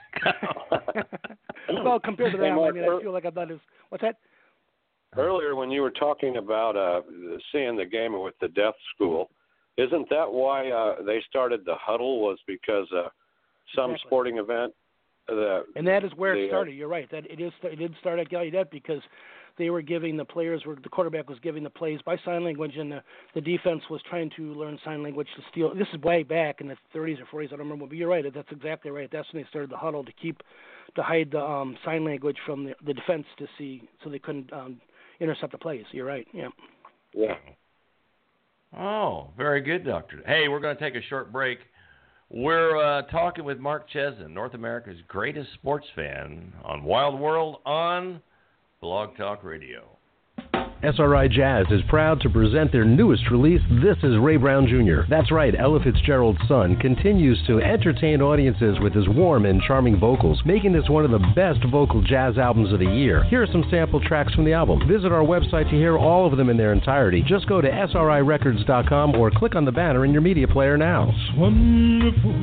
Well, compared to them, I feel like I've done this. What's that? Earlier, when you were talking about seeing the game with the deaf school, isn't that why they started the huddle? Was because some sporting event? And that is where it started. You're right. That it did start at Gallaudet because they were giving the quarterback was giving the plays by sign language, and the defense was trying to learn sign language to steal. This is way back in the 30s or 40s. I don't remember, but you're right. That's exactly right. That's when they started the huddle to hide the sign language from the defense to see, so they couldn't intercept the plays. You're right. Yeah. Yeah. Oh, very good, Doctor. Hey, we're going to take a short break. We're talking with Mark Chesden, North America's greatest sports fan, on Wild World on Blog Talk Radio. SRI Jazz is proud to present their newest release, This is Ray Brown Jr. That's right, Ella Fitzgerald's son continues to entertain audiences with his warm and charming vocals, making this one of the best vocal jazz albums of the year. Here are some sample tracks from the album. Visit our website to hear all of them in their entirety. Just go to srirecords.com or click on the banner in your media player now. It's wonderful,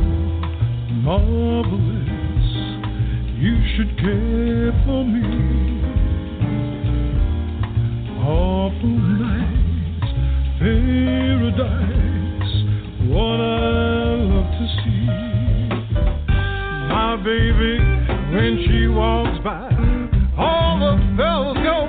marvelous, you should care for me. Awful nights, paradise, what I love to see. My baby, when she walks by, all the fellas go,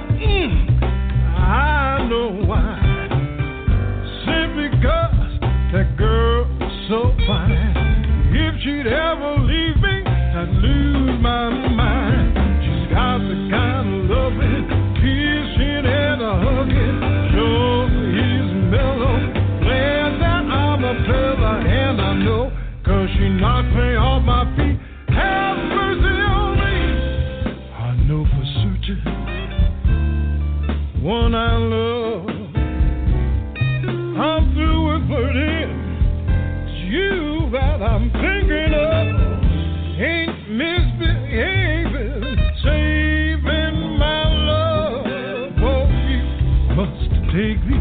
I know why. Simply 'cause that girl's so fine. If she'd ever leave me, I'd lose my mind. She's got the kind of loving, kissing and a hugging, sure is mellow. Glad that I'm a fella and I know, 'cause she knocked me off my feet. Have mercy on me. I know for certain, one I love. I'm through with flirting. It's you that I'm thinking of. Ain't misbehaving, saving my love. Oh, you must take the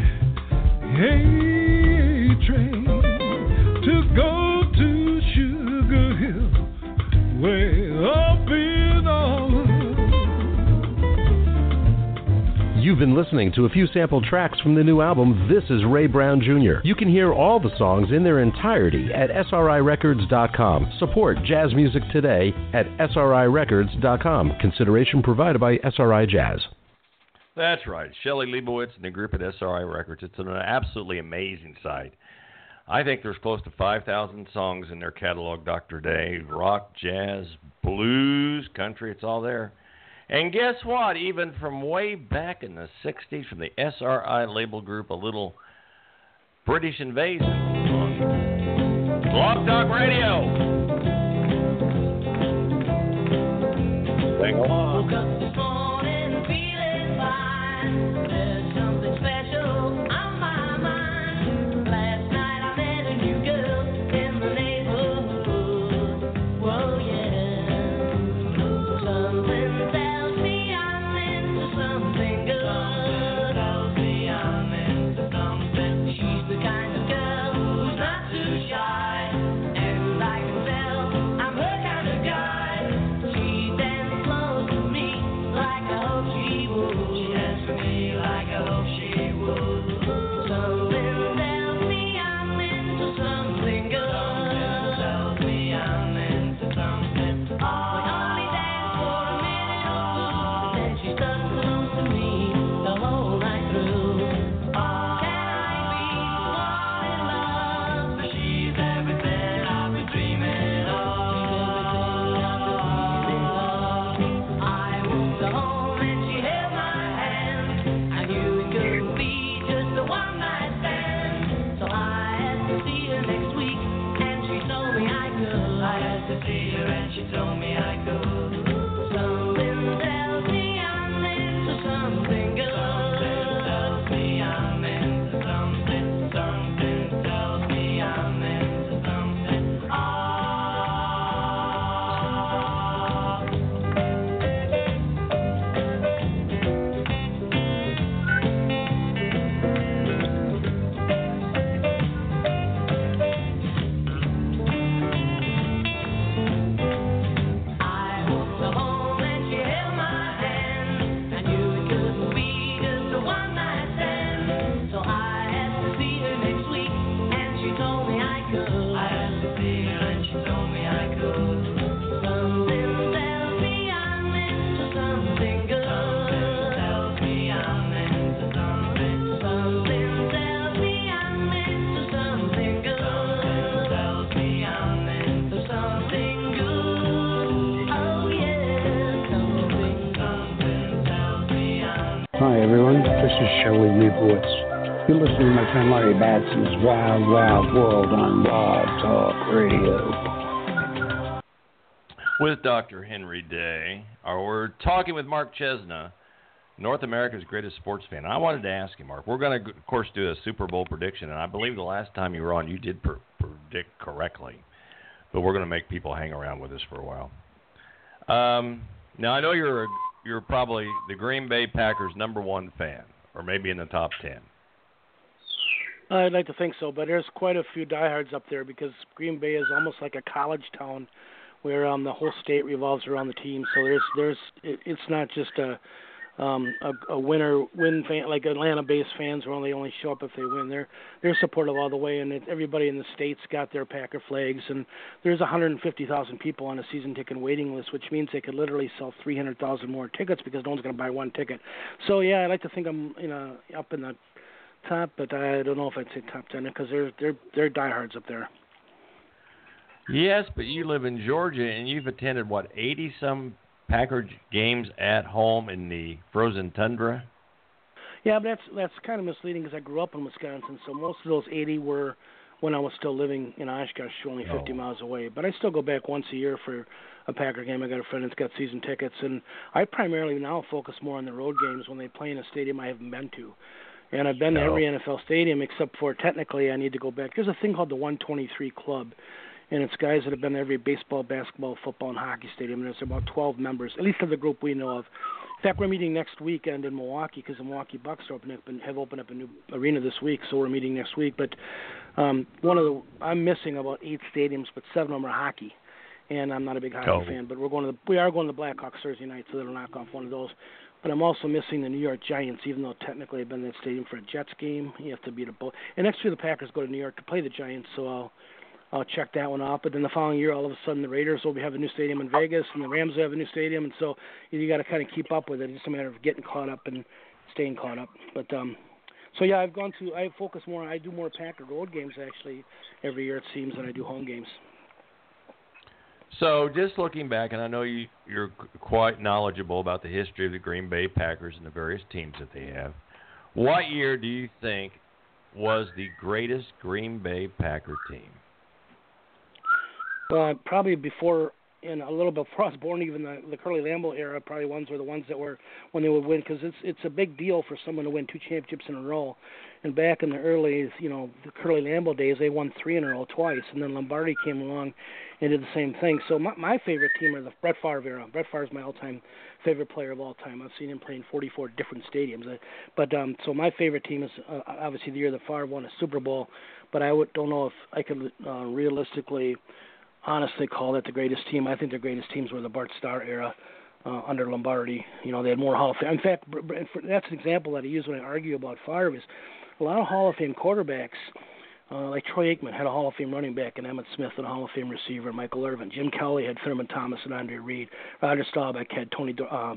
A train to go to Sugar Hill, way up in Arlen. You've been listening to a few sample tracks from the new album, This is Ray Brown Jr. You can hear all the songs in their entirety at srirecords.com. Support jazz music today at srirecords.com. Consideration provided by SRI Jazz. That's right. Shelley Leibowitz and the group at SRI Records. It's an absolutely amazing site. I think there's close to 5,000 songs in their catalog, Dr. Day. Rock, jazz, blues, country, it's all there. And guess what? Even from way back in the 60s, from the SRI label group, a little British invasion on Blog Talk Radio. Sing along. Woke up this morning feeling fine. There's something special on my mind. Last night I met a new girl in the neighborhood. Whoa, yeah. Something tells me I'm into something good. Something tells me I'm into something. She's the kind of girl who's not too shy, and I can tell I'm her kind of guy. She danced close to me like I hope she would. She danced for me like I hope she would. Something tells me I'm into something good. Something tells me I'm into something. We only danced for a minute or two, then she stuck close to me the whole night through. Can I be more in love? But she's everything I've been dreaming of. I walked her home and she held my hand. I knew it couldn't be just a one-night stand. So I had to see her next week, and she told me I could. I had to see her and she told me I could. Something tells me I'm into something good. Something tells me I'm into something. Something tells me I'm into something. I walked her home and she held my hand. I knew it couldn't be just a one-night stand. So I had to see her next week, and she told me I could. I had to see her and she told me I could. Something tells me I'm into something good. Something tells me I'm into something. Something tells me I'm into something good. Something tells me I'm into something good. Oh yeah, something tells me I'm. Hi everyone, this is Shelley Leibowitz. You're listening to my friend Larry Batson's Wild Wild World on Blog Talk Radio. With Dr. Henry Day, we're talking with Mark Chesna North America's greatest sports fan. And I wanted to ask you, Mark. We're going to, of course, do a Super Bowl prediction, and I believe the last time you were on, you did predict correctly. But we're going to make people hang around with us for a while. Now I know you're probably the Green Bay Packers #1 fan, or maybe in the top 10. I'd like to think so, but there's quite a few diehards up there because Green Bay is almost like a college town, where the whole state revolves around the team. So it's not just a win fan like Atlanta-based fans where they only show up if they win. They're supportive all the way, and everybody in the states got their Packer flags. And there's 150,000 people on a season ticket waiting list, which means they could literally sell 300,000 more tickets because no one's going to buy one ticket. So yeah, I'd like to think I'm up in the top, but I don't know if I'd say top 10 because they're diehards up there. Yes, but you live in Georgia and you've attended 80-some Packer games at home in the frozen tundra? Yeah, but that's kind of misleading because I grew up in Wisconsin, so most of those 80 were when I was still living in Oshkosh, only 50 miles away. But I still go back once a year for a Packer game. I got a friend that's got season tickets, and I primarily now focus more on the road games when they play in a stadium I haven't been to. And I've been to every NFL stadium except for technically I need to go back. There's a thing called the 123 Club, and it's guys that have been to every baseball, basketball, football, and hockey stadium, and there's about 12 members, at least of the group we know of. In fact, we're meeting next weekend in Milwaukee because the Milwaukee Bucks have opened up a new arena this week, so we're meeting next week. But I'm missing about 8 stadiums, but 7 of them are hockey, and I'm not a big hockey fan. But we are going to the Blackhawks Thursday night, so that'll knock off one of those. But I'm also missing the New York Giants, even though technically I've been in that stadium for a Jets game. You have to beat a boat. And next year the Packers go to New York to play the Giants, so I'll check that one off. But then the following year, all of a sudden, the Raiders will have a new stadium in Vegas, and the Rams will have a new stadium, and so you got to kind of keep up with it. It's just a matter of getting caught up and staying caught up. But so yeah, I focus more. I do more Packer road games actually every year it seems than I do home games. So just looking back, and I know you're quite knowledgeable about the history of the Green Bay Packers and the various teams that they have. What year do you think was the greatest Green Bay Packer team? Well, probably before, and a little bit before I was born, even the Curly Lambeau era, probably ones were the ones that were when they would win, because it's a big deal for someone to win 2 championships in a row. And back in the early, the Curly Lambeau days, they won 3 in a row twice, and then Lombardi came along and did the same thing. So my favorite team are the Brett Favre era. Brett Favre is my all-time favorite player of all time. I've seen him play in 44 different stadiums. So my favorite team is obviously the year that Favre won a Super Bowl, but don't know if I could realistically, honestly call that the greatest team. I think the greatest teams were the Bart Starr era under Lombardi. They had more Hall of Fame. In fact, that's an example that I use when I argue about Favre is a lot of Hall of Fame quarterbacks, like Troy Aikman had a Hall of Fame running back and Emmitt Smith and a Hall of Fame receiver, Michael Irvin. Jim Kelly had Thurman Thomas and Andre Reed. Roger Staubach had Tony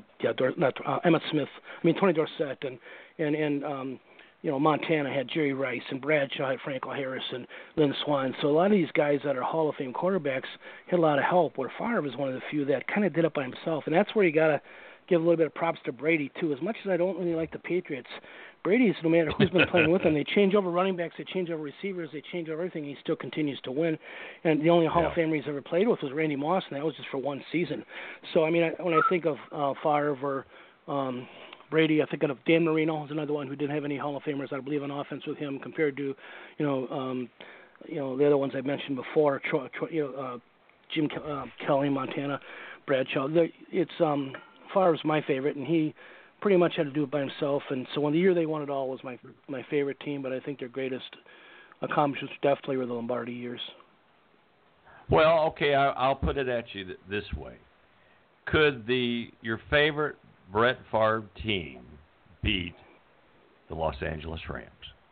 Dorsett and Montana had Jerry Rice, and Bradshaw had Franco Harris and Lynn Swann. So a lot of these guys that are Hall of Fame quarterbacks had a lot of help, where Favre was one of the few that kind of did it by himself. And that's where you got to give a little bit of props to Brady, too. As much as I don't really like the Patriots, Brady's, no matter who's been playing with them, they change over running backs, they change over receivers, they change over everything, and he still continues to win. And the only Hall of Famer he's ever played with was Randy Moss, and that was just for one season. So, I mean, when I think of Favre or Brady, I think of Dan Marino is another one who didn't have any Hall of Famers, I believe, on offense with him compared to, the other ones I mentioned before, Jim Kelly, Montana, Bradshaw. Favre's my favorite, and he pretty much had to do it by himself. And so when the year they won it all was my favorite team, but I think their greatest accomplishments definitely were the Lombardi years. Well, okay, I'll put it at you this way. Could your favorite Brett Favre team beat the Los Angeles Rams?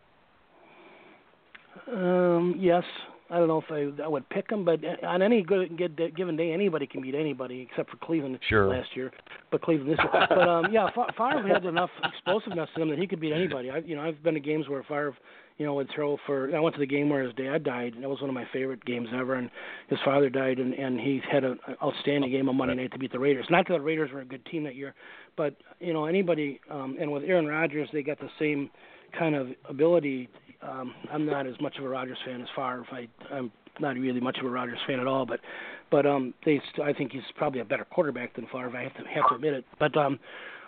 Yes. I don't know if I would pick them, but on any given day, anybody can beat anybody except for Cleveland last year. But Cleveland this year. But Favre had enough explosiveness in him that he could beat anybody. I've been to games where Favre, would throw for. I went to the game where his dad died, and that was one of my favorite games ever. And his father died, and he had an outstanding game on Monday night to beat the Raiders. Not that the Raiders were a good team that year, but anybody. And with Aaron Rodgers, they got the same kind of ability. I'm not as much of a Rodgers fan as Favre. I'm not really much of a Rodgers fan at all, but I think he's probably a better quarterback than Favre. I have to admit it. But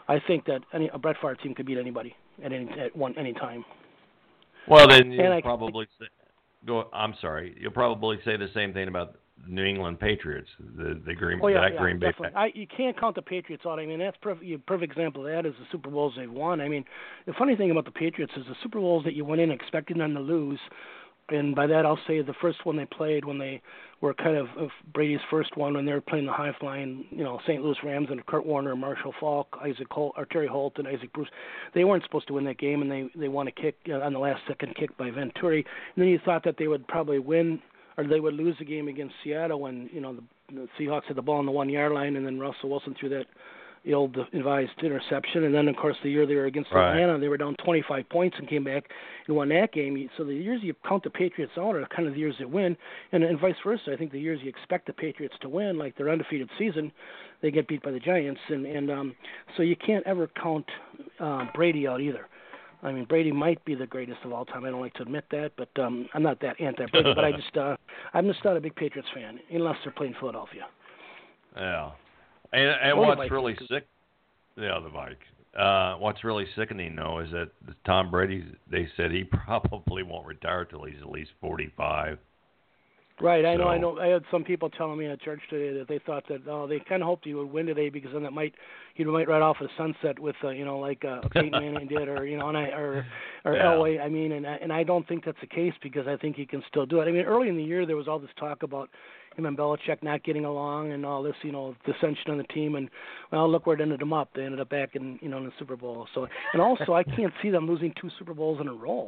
I think that a Brett Favre team could beat anybody at any time. Well, then you'll probably say, I'm sorry. You'll probably say the same thing about New England Patriots, the Green Bay. Definitely. You can't count the Patriots out. I mean, that's perfect example of that is the Super Bowls they've won. I mean, the funny thing about the Patriots is the Super Bowls that you went in expecting them to lose, and by that I'll say the first one they played when they were kind of Brady's first one when they were playing the high-flying, St. Louis Rams and Kurt Warner, Marshall Faulk, Terry Holt, and Isaac Bruce. They weren't supposed to win that game, and they won a kick on the last-second kick by Venturi. And then you thought that they would probably win or they would lose the game against Seattle when the Seahawks had the ball on the 1-yard line, and then Russell Wilson threw that ill-advised interception. And then, of course, the year they were against Atlanta, they were down 25 points and came back and won that game. So the years you count the Patriots out are kind of the years that win, and vice versa. I think the years you expect the Patriots to win, like their undefeated season, they get beat by the Giants. And so you can't ever count Brady out either. I mean, Brady might be the greatest of all time. I don't like to admit that, but I'm not that anti-Brady. But I'm just not a big Patriots fan unless they're playing Philadelphia. Yeah, and what's really sick, the Vikes. What's really sickening though is that Tom Brady. They said he probably won't retire till he's at least 45. Right, I know. I had some people telling me at church today that they thought that they kind of hoped he would win today because then he might ride off the sunset with like Peyton Manning did, or Elway. I mean, and I don't think that's the case because I think he can still do it. I mean, early in the year there was all this talk about him and Belichick not getting along and all this, dissension on the team, and well, look where it ended them up. They ended up back in the Super Bowl. So, and also I can't see them losing 2 Super Bowls in a row.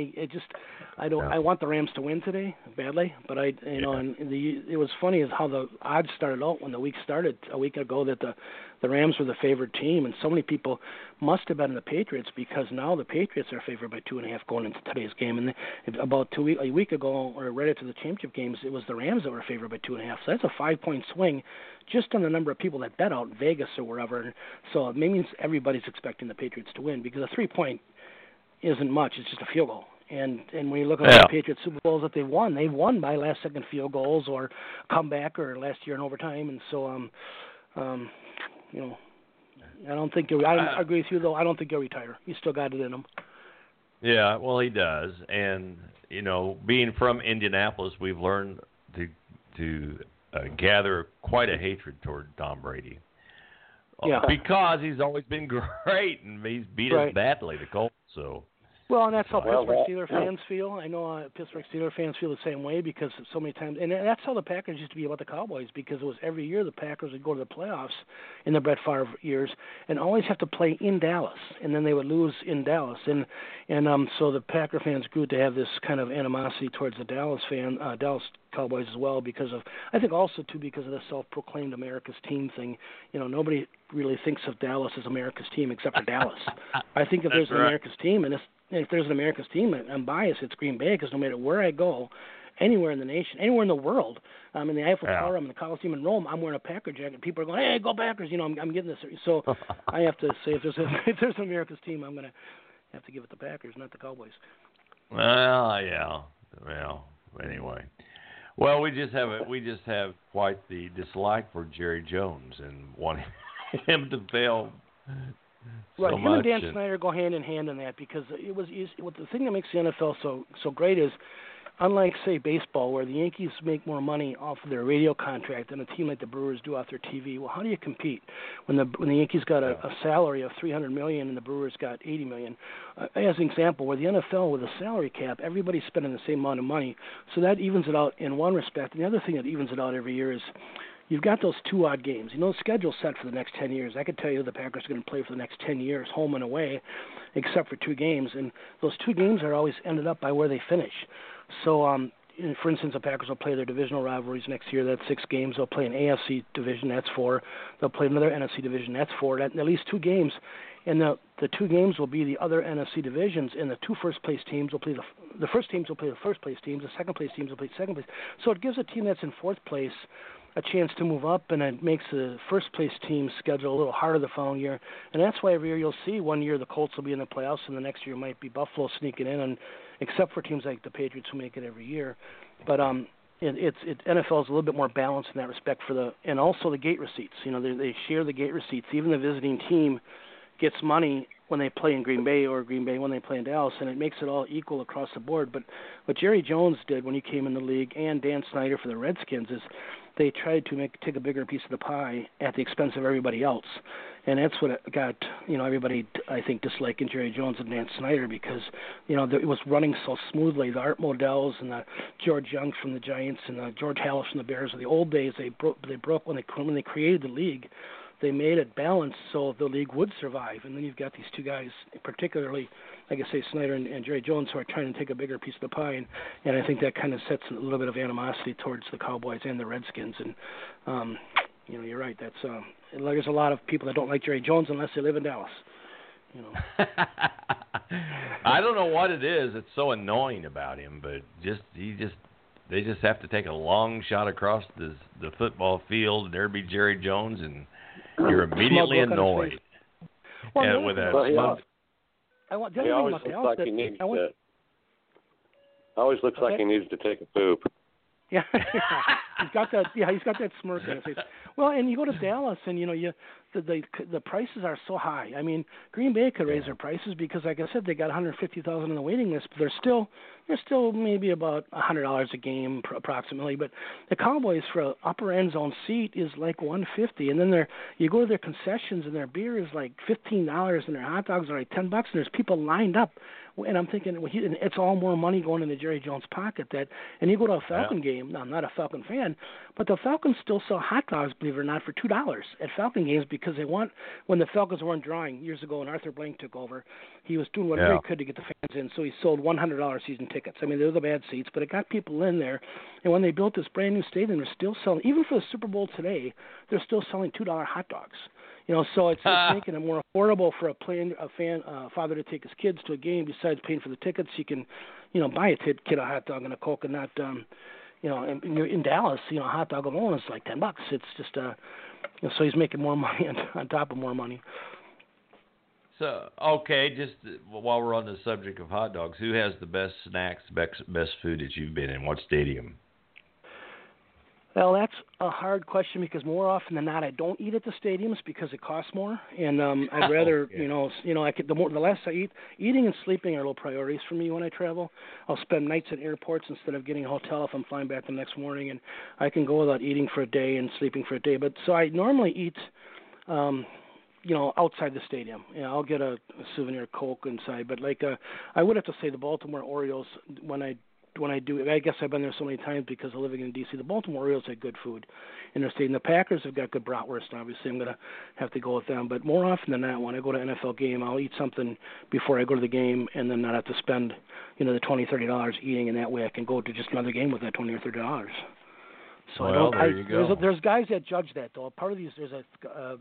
I want the Rams to win today badly, but it was funny is how the odds started out when the week started a week ago that the Rams were the favored team, and so many people must have been the Patriots because now the Patriots are favored by 2.5 going into today's game. And about a week ago, or right after the championship games, it was the Rams that were favored by 2.5. So that's a 5-point swing just on the number of people that bet out Vegas or wherever. And so it means everybody's expecting the Patriots to win because a 3-point isn't much. It's just a field goal. And when you look at the Patriots Super Bowls that they've won by last-second field goals or comeback or last year in overtime. And so, I don't think I agree with you, though. I don't think he'll retire. He's still got it in him. Yeah, well, he does. And, being from Indianapolis, we've learned to gather quite a hatred toward Tom Brady. Yeah. Because he's always been great, and he's beat us badly, the Colts, so... Well, and that's how Pittsburgh Steelers fans feel. I know Pittsburgh Steelers fans feel the same way because so many times, and that's how the Packers used to be about the Cowboys because it was every year the Packers would go to the playoffs in the Brett Favre years and always have to play in Dallas, and then they would lose in Dallas, and so the Packer fans grew to have this kind of animosity towards the Dallas Cowboys as well because of, I think also too because of the self-proclaimed America's team thing. Nobody really thinks of Dallas as America's team except for Dallas. I think if there's an America's team, and if there's an America's team, I'm biased, it's Green Bay because no matter where I go, anywhere in the nation, anywhere in the world, I'm in the Eiffel Tower, I'm in the Coliseum in Rome, I'm wearing a Packer jacket. People are going, hey, go Packers! I'm getting this. So I have to say, if there's an America's team, I'm going to have to give it the Packers, not the Cowboys. Well, yeah. Well, anyway. Well, we just have quite the dislike for Jerry Jones and wanting him to fail. Right, so him much. and Dan Snyder go hand in hand in that because what the thing that makes the NFL so great is, unlike say baseball, where the Yankees make more money off of their radio contract than a team like the Brewers do off their TV. Well, how do you compete when the Yankees got a salary of $300 million and the Brewers got $80 million? As an example, where the NFL with a salary cap, everybody's spending the same amount of money, so that evens it out in one respect. And the other thing that evens it out every year is, you've got those 2 odd games. The schedule's set for the next 10 years. I could tell you the Packers are going to play for the next 10 years, home and away, except for 2 games. And those 2 games are always ended up by where they finish. So, for instance, the Packers will play their divisional rivalries next year. That's 6 games. They'll play an AFC division. That's 4. They'll play another NFC division. That's 4. At least 2 games. And the 2 games will be the other NFC divisions, and the 2 first-place teams will play the first teams will play the first-place teams. The second-place teams will play second place. So it gives a team that's in 4th place a chance to move up, and it makes the first-place team's schedule a little harder the following year. And that's why every year you'll see one year the Colts will be in the playoffs, and the next year might be Buffalo sneaking in, and except for teams like the Patriots who make it every year. But NFL is a little bit more balanced in that respect and also the gate receipts. They share the gate receipts. Even the visiting team gets money when they play in Green Bay or Green Bay when they play in Dallas, and it makes it all equal across the board. But what Jerry Jones did when he came in the league, and Dan Snyder for the Redskins, is they tried to take a bigger piece of the pie at the expense of everybody else. And that's what got, everybody, I think, disliking Jerry Jones and Dan Snyder because, it was running so smoothly. The Art Modells and the George Youngs from the Giants and the George Halas from the Bears of the old days, they broke when they created the league. They made it balanced so the league would survive. And then you've got these two guys, particularly, like I say, Snyder and Jerry Jones, who are trying to take a bigger piece of the pie. And I think that kind of sets a little bit of animosity towards the Cowboys and the Redskins. And, you're right. That's there's a lot of people that don't like Jerry Jones unless they live in Dallas. I don't know what it is that's so annoying about him, but they just have to take a long shot across the football field, and there'd be Jerry Jones, and you're immediately annoyed. Well, with that. He always looks like he needs to. Always looks like he needs to take a poop. Yeah, he's got that. Yeah, he's got that smirk on his face. Well, and you go to Dallas, and the prices are so high. I mean, Green Bay could raise their prices because, like I said, they got 150,000 on the waiting list, but they're still maybe about $100 a game approximately. But the Cowboys for an upper end zone seat is like $150, and then you go to their concessions, and their beer is like $15, and their hot dogs are like $10, and there's people lined up. And I'm thinking, it's all more money going into Jerry Jones' pocket. And you go to a Falcon game. Now, I'm not a Falcon fan, but the Falcons still sell hot dogs, believe it or not, for $2 at Falcon games because they want. When the Falcons weren't drawing years ago, and Arthur Blank took over, he was doing whatever he could to get the fans in. So he sold $100 season tickets. I mean, they were the bad seats, but it got people in there. And when they built this brand new stadium, they're still selling. Even for the Super Bowl today, they're still selling $2 hot dogs. So it's making it more affordable for a father to take his kids to a game. Besides paying for the tickets, you can, buy a kid a hot dog and a Coke, and not, in Dallas, a hot dog alone is like $10. It's just, so he's making more money on top of more money. So, okay, just while we're on the subject of hot dogs, who has the best snacks, best food that you've been in? What stadium? Well, that's a hard question because more often than not, I don't eat at the stadiums because it costs more, and I'd rather, the less I eat, eating and sleeping are low priorities for me when I travel. I'll spend nights at airports instead of getting a hotel if I'm flying back the next morning, and I can go without eating for a day and sleeping for a day. But so I normally eat, outside the stadium. I'll get a souvenir Coke inside, but I would have to say the Baltimore Orioles when I do, I guess I've been there so many times because of living in D.C. The Baltimore Orioles have good food in their stadium. The Packers have got good bratwurst, obviously. I'm going to have to go with them. But more often than not, when I go to an NFL game, I'll eat something before I go to the game and then not have to spend, the $20, $30 eating, and that way I can go to just another game with that $20 or $30. So there you go. There's guys that judge that, though. Part of these, there's a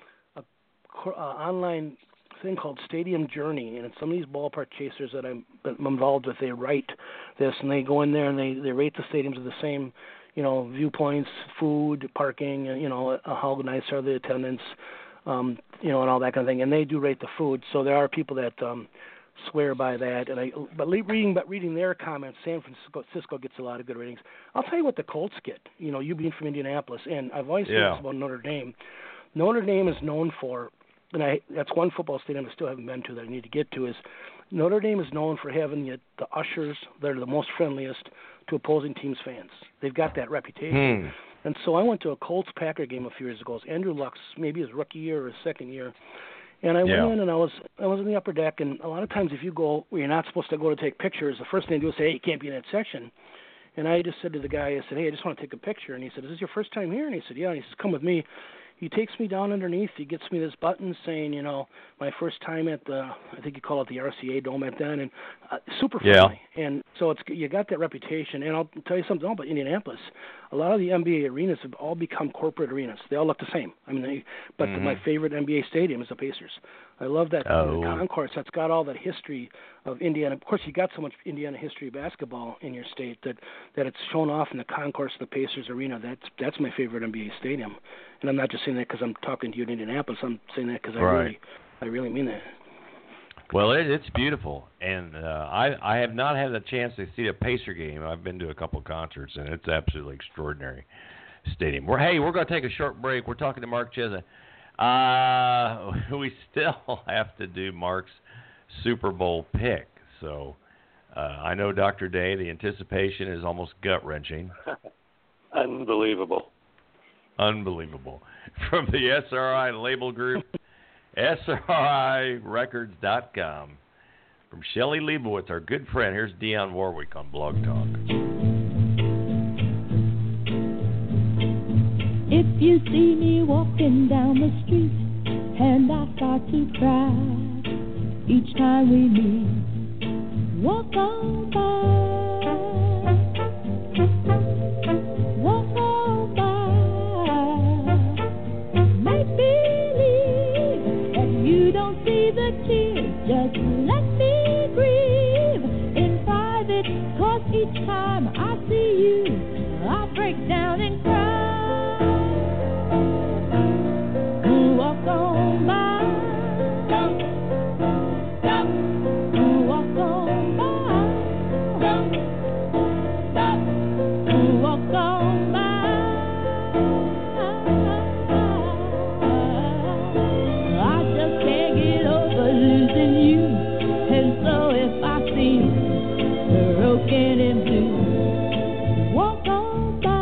online thing called Stadium Journey, and it's some of these ballpark chasers that I'm involved with. They write this, and they go in there and they rate the stadiums of the same, viewpoints, food, parking, how nice are the attendance, and all that kind of thing. And they do rate the food. So there are people that swear by that. But reading their comments, San Francisco gets a lot of good ratings. I'll tell you what the Colts get. You being from Indianapolis, and I've always said this about Notre Dame. Notre Dame is known for. And that's one football stadium I still haven't been to that I need to get to, is Notre Dame is known for having the ushers that are the most friendliest to opposing teams' fans. They've got that reputation. And so I went to a Colts-Packer game a few years ago. It was Andrew Luck's, maybe his rookie year or his second year. And I went in, and I was in the upper deck, and a lot of times if you go where you're not supposed to go to take pictures, the first thing they do is say, hey, you can't be in that section. And I just said to the guy, I said, hey, I just want to take a picture. And he said, is this your first time here? And he said, yeah. And he says, come with me. He takes me down underneath. He gets me this button saying, my first time at I think you call it the RCA Dome at then, and super friendly. And so you got that reputation. And I'll tell you something about Indianapolis. A lot of the NBA arenas have all become corporate arenas. They all look the same. I mean, my favorite NBA stadium is the Pacers. I love that concourse. That's got all that history of Indiana. Of course, you got so much Indiana history basketball in your state that it's shown off in the concourse of the Pacers arena. That's my favorite NBA stadium. And I'm not just saying that because I'm talking to you in Indianapolis. I'm saying that because I really mean that. Well, it's beautiful, and I have not had a chance to see a Pacer game. I've been to a couple concerts, and it's absolutely extraordinary stadium. We're going to take a short break. We're talking to Mark Chesna. We still have to do Mark's Super Bowl pick. So I know, Dr. Day, the anticipation is almost gut-wrenching. Unbelievable. From the SRI Label Group, SRIRecords.com. From Shelley Leibowitz, our good friend, here's Dionne Warwick on Blog Talk. If you see me walking down the street and I start to cry each time we meet, walk on by, walk on by. Make believe that you don't see the tears, just let me grieve in private, 'cause each time I see you, I break down and cry. Walk on by, walk on by, walk on by. I just can't get over losing you, and so if I seem broken and blue, walk on by.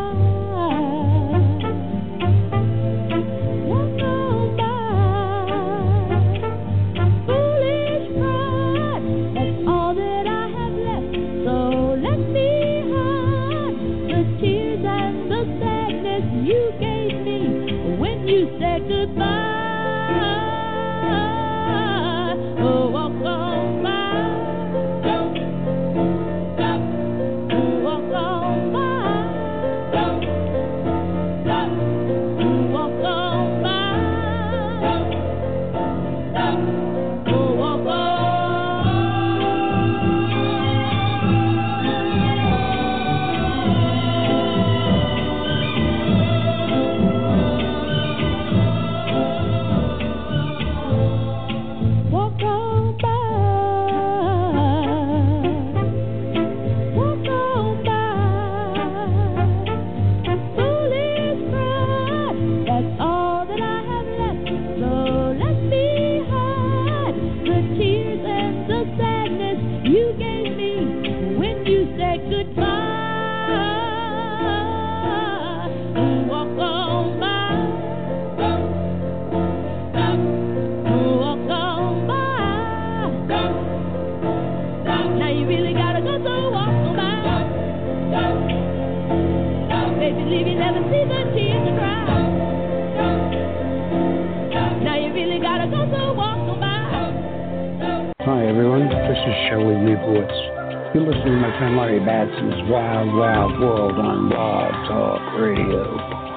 Hi everyone, this is Shelley Leibowitz. You're listening to my friend Larry Batson's Wild Wild World on Blog Talk Radio.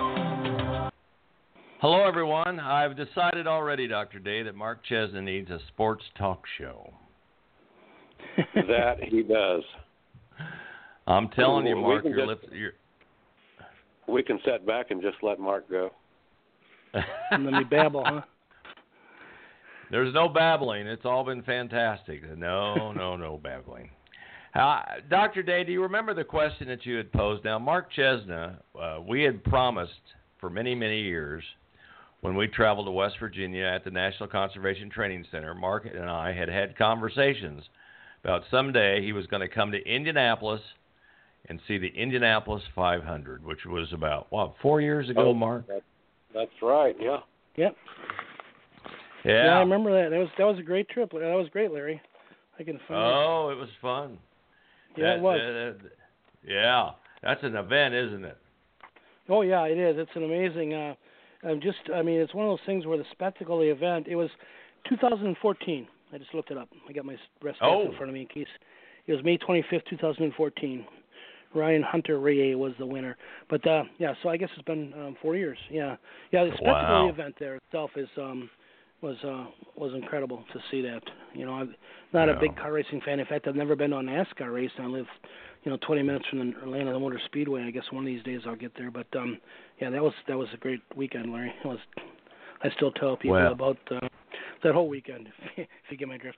Hello everyone. I've decided already, Dr. Day, that Mark Chesna needs a sports talk show. That he does. I'm telling you, Mark, we can sit back and just let Mark go. And let me babble, huh? There's no babbling. It's all been fantastic. No babbling. Dr. Day, do you remember the question that you had posed? Now, Mark Chesna, we had promised for many, many years when we traveled to West Virginia at the National Conservation Training Center, Mark and I had conversations about someday he was going to come to Indianapolis and see the Indianapolis 500, which was about, 4 years ago, Mark? That's right, yeah. Yep. Yeah, I remember that. That was a great trip. That was great, Larry. I can find it. It was fun. Yeah, it was. Yeah, that's an event, isn't it? Oh yeah, it is. It's an amazing. It's one of those things where the spectacle of the event. It was 2014. I just looked it up. I got my rest in front of me in case. It was May 25th, 2014. Ryan Hunter Ray was the winner. But so I guess it's been 4 years. Yeah. The spectacle of the event there itself is was incredible to see that. You know, I'm not a big car racing fan. In fact, I've never been to a NASCAR race. I live, 20 minutes from the Atlanta Motor Speedway. I guess one of these days I'll get there. But that was a great weekend, Larry. I still tell people about that whole weekend, if you get my drift.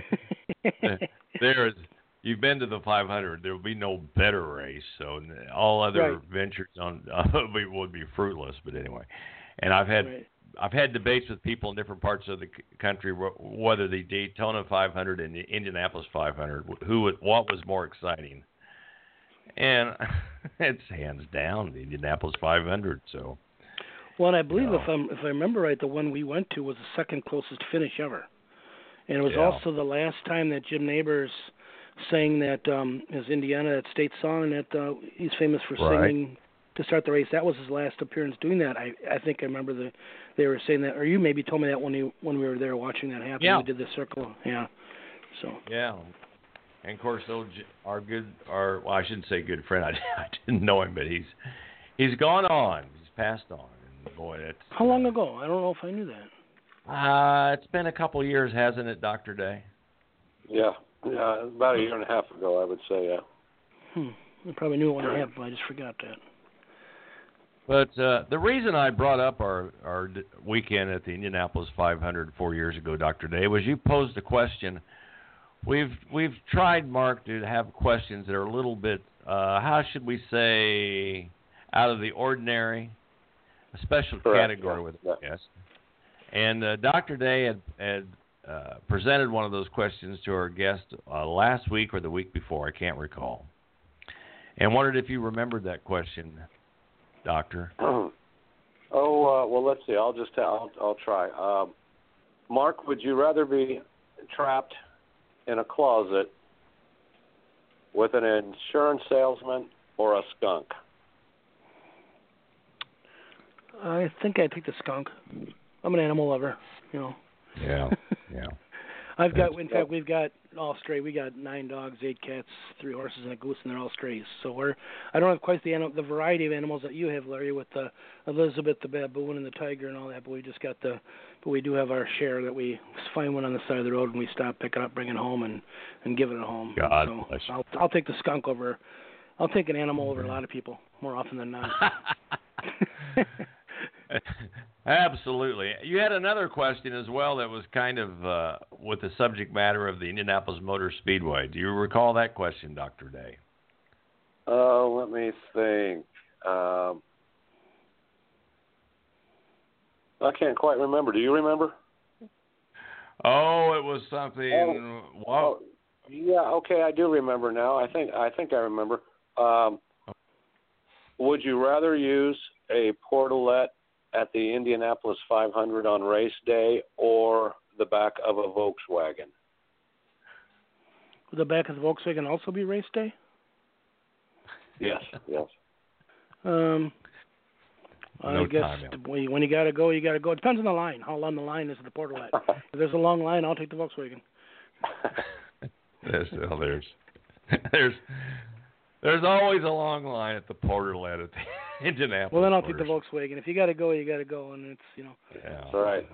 You've been to the 500. There will be no better race. So all other ventures on would be fruitless. But anyway, and I've had I've had debates with people in different parts of the country whether the Daytona 500 and the Indianapolis 500, what was more exciting. And it's hands down the Indianapolis 500. So. Well, and I believe if I remember right, the one we went to was the second closest finish ever, and it was also the last time that Jim Neighbors sang that his Indiana that state song that he's famous for singing to start the race. That was his last appearance doing that. I think I remember they were saying that, or you maybe told me that when we were there watching that happen. Yeah. We did the circle. Yeah. So. Yeah. And of course, well, I shouldn't say good friend. I didn't know him, but he's gone on. He's passed on. And boy, that's. How long ago? I don't know if I knew that. It's been a couple of years, hasn't it, Dr. Day? Yeah, about a year and a half ago, I would say. Yeah. I probably knew it when it happened, but I just forgot that. But the reason I brought up our weekend at the Indianapolis 500 4 years ago, Dr. Day, was you posed a question. We've tried, Mark, to have questions that are a little bit, how should we say, out of the ordinary, a special category with a guest. And Dr. Day had presented one of those questions to our guest last week or the week before, I can't recall, and wondered if you remembered that question, Doctor. Well, let's see. I'll try. Mark, would you rather be trapped in a closet with an insurance salesman or a skunk? I think I'd take the skunk. I'm an animal lover, you know. Yeah. We've got all stray. We got 9 dogs, 8 cats, 3 horses, and a goose, and they're all strays. So I don't have quite the variety of animals that you have, Larry, with the Elizabeth, the baboon, and the tiger, and all that. But we just got but we do have our share that we find one on the side of the road and we stop, pick it up, bring it home, and give it a home. God so bless you. I'll take the skunk over. I'll take an animal over a lot of people more often than not. Absolutely. You had another question as well that was kind of with the subject matter of the Indianapolis Motor Speedway. Do you recall that question, Dr. Day? Let me think. I can't quite remember. Do you remember? Oh, it was something. Wow. Yeah. Okay, I do remember now. I think I remember. Would you rather use a portalette at the Indianapolis 500 on race day or the back of a Volkswagen? Would the back of the Volkswagen also be race day? Yes. I guess when you got to go, you got to go. It depends on the line. How long the line is at the portalette. If there's a long line, I'll take the Volkswagen. There's always a long line at the portalette at the Indianapolis. Well, then I'll take the Volkswagen. If you got to go, you got to go, and it's Yeah, that's right.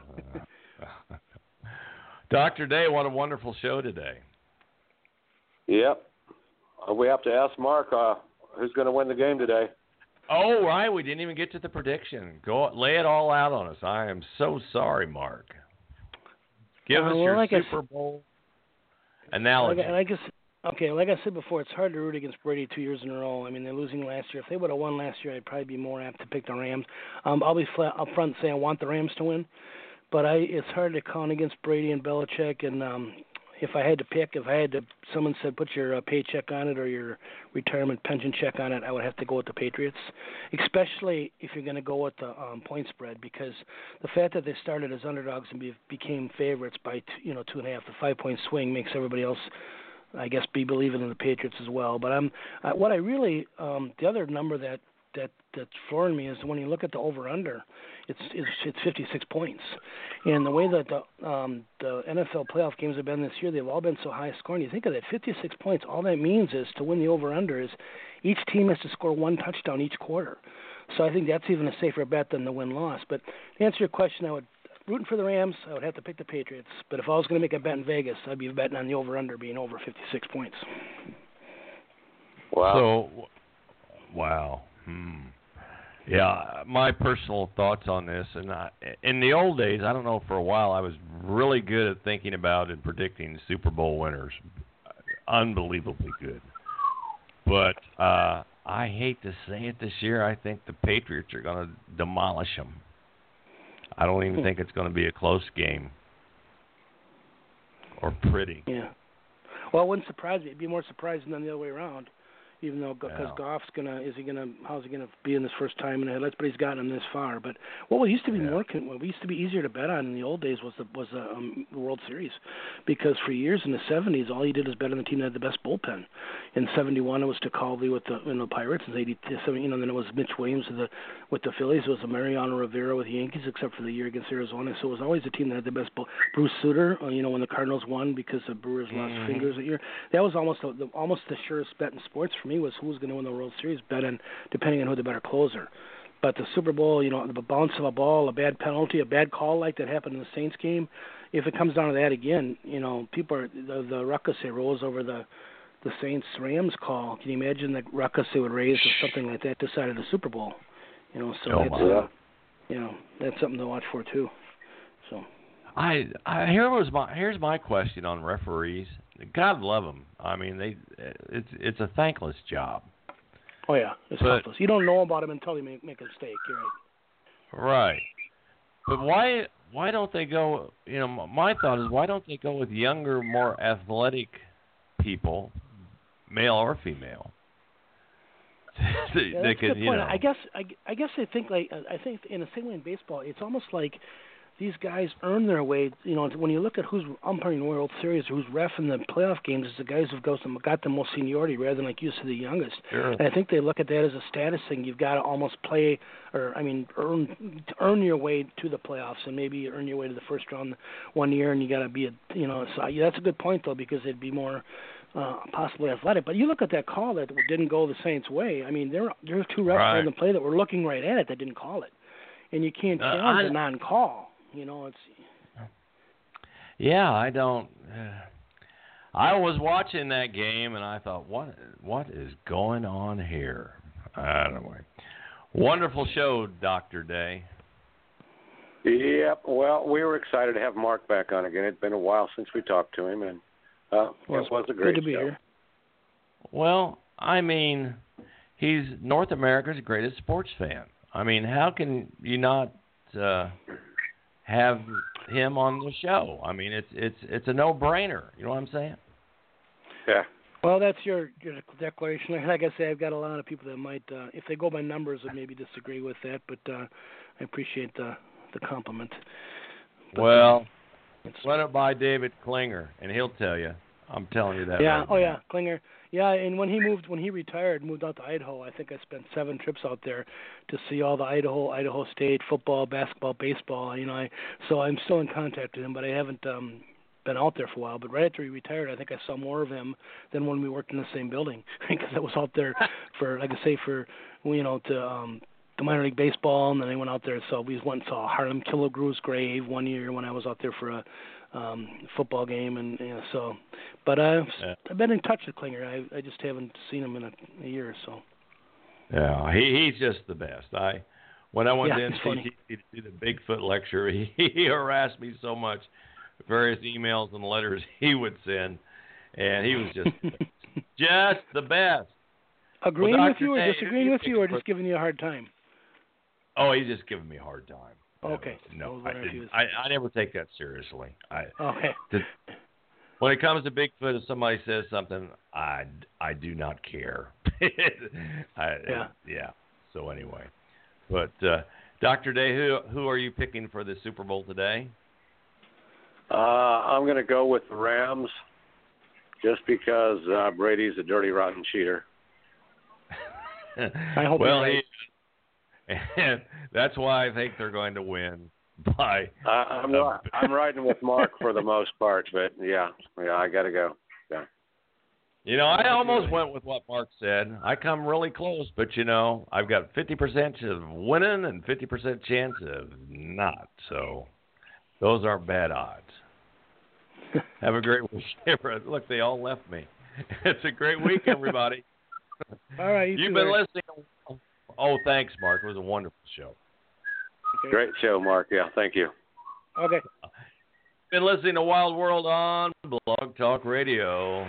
Dr. Day, what a wonderful show today. Yep. We have to ask Mark who's going to win the game today. Oh, right. We didn't even get to the prediction. Lay it all out on us. I am so sorry, Mark. Give us your Super Bowl analogy. Like I said before, it's hard to root against Brady 2 years in a row. I mean, they're losing last year. If they would have won last year, I'd probably be more apt to pick the Rams. I'll be flat up front and say I want the Rams to win, but it's hard to count against Brady and Belichick. And if I had to pick, someone said put your paycheck on it or your retirement pension check on it, I would have to go with the Patriots, especially if you're going to go with the point spread, because the fact that they started as underdogs and became favorites by 2.5, the 5-point swing makes everybody else, I guess, be believing in the Patriots as well. But what I really the other number that's flooring me is when you look at the over/under, it's 56 points, and the way that the NFL playoff games have been this year, they've all been so high scoring. You think of that 56 points, all that means is to win the over/under is each team has to score 1 touchdown each quarter. So I think that's even a safer bet than the win-loss. But to answer your question, rooting for the Rams, I would have to pick the Patriots. But if I was going to make a bet in Vegas, I'd be betting on the over/under being over 56 points. Wow. Wow. Yeah, my personal thoughts on this, and in the old days, I don't know, for a while, I was really good at thinking about and predicting Super Bowl winners. Unbelievably good. But I hate to say it this year, I think the Patriots are going to demolish them. I don't even think it's going to be a close game or pretty. Yeah. Well, it wouldn't surprise me. It'd be more surprising than the other way around. Even though, because Goff's how's he gonna be in his first time in the headlights? But he's gotten him this far. But what used to be what used to be easier to bet on in the old days was the World Series, because for years in the '70s, all you did was bet on the team that had the best bullpen. In '71, it was Tecalvi with the Pirates. In '87, then it was Mitch Williams with the Phillies. It was Mariano Rivera with the Yankees, except for the year against Arizona. So it was always the team that had the best Bruce Sutter, when the Cardinals won because the Brewers lost fingers that year. That was almost the surest bet in sports for me, was who was going to win the World Series, depending on who the better closer. But the Super Bowl, the bounce of a ball, a bad penalty, a bad call like that happened in the Saints game, if it comes down to that again, people are the ruckus they rose over the Saints Rams call. Can you imagine the ruckus they would raise if something like that decided the Super Bowl? That's something to watch for too. So here's my question on referees. God love them. I mean, it's a thankless job. Oh yeah, it's helpless. You don't know about them until they make a mistake. You're right. Right. But why don't they go? My thought is, why don't they go with younger, more athletic people, male or female? That's a good point. I guess I think in the same way in baseball, it's almost like these guys earn their way. When you look at who's umpiring the World Series, who's ref in the playoff games, it's the guys who've got the most seniority rather than like you said, the youngest. Sure. And I think they look at that as a status thing. You've got to almost earn your way to the playoffs, and maybe earn your way to the first round one year, and you got to be So that's a good point though, because it'd be more possibly athletic. But you look at that call that didn't go the Saints' way. I mean, there are two refs in the play that were looking right at it that didn't call it, and you can't challenge a non-call. It's. Yeah, I don't. I was watching that game and I thought, what is going on here? Anyway, wonderful show, Dr. Day. Yep. Well, we were excited to have Mark back on again. It'd been a while since we talked to him, and it was a great good to be show. Here. Well, I mean, he's North America's greatest sports fan. I mean, how can you not have him on the show? I mean, it's a no-brainer. You know what I'm saying? Yeah. Well, that's your declaration. Like I say, I've got a lot of people that might, if they go by numbers, would maybe disagree with that. But I appreciate the compliment. But, well, run it by David Klinger, and he'll tell you. I'm telling you that. Yeah. Right Oh, now. yeah, Klinger. Yeah, and when he retired, moved out to Idaho, I think I spent 7 trips out there to see all the Idaho State football, basketball, baseball. So I'm still in contact with him, but I haven't been out there for a while. But right after he retired, I think I saw more of him than when we worked in the same building, because I was out there for, like I say, to the minor league baseball, and then I went out there. So we went and saw Harlem Killebrews' grave one year when I was out there for a football game, and but I've been in touch with Klinger. I just haven't seen him in a year or so. Yeah, he's just the best. When I went to NCT to do the Bigfoot lecture, he harassed me so much, various emails and letters he would send, and he was just the best. Agreeing with you, or disagreeing with you, or just giving you a hard time? Oh, he's just giving me a hard time. Okay. No, I didn't. I never take that seriously. Okay. When it comes to Bigfoot, if somebody says something, I do not care. Yeah. So anyway, but Dr. Day, who are you picking for the Super Bowl today? I'm going to go with the Rams, just because Brady's a dirty, rotten cheater. I hope you're right. And that's why I think they're going to win by. I'm riding with Mark for the most part, but yeah, I got to go. Yeah. I almost went with what Mark said. I come really close, but I've got 50% chance of winning and 50% chance of not. So those aren't bad odds. Have a great week. Look, they all left me. It's a great week, everybody. All right. You've been listening. Oh, thanks, Mark. It was a wonderful show. Okay. Great show, Mark. Yeah, thank you. Okay. Been listening to Wild World on Blog Talk Radio.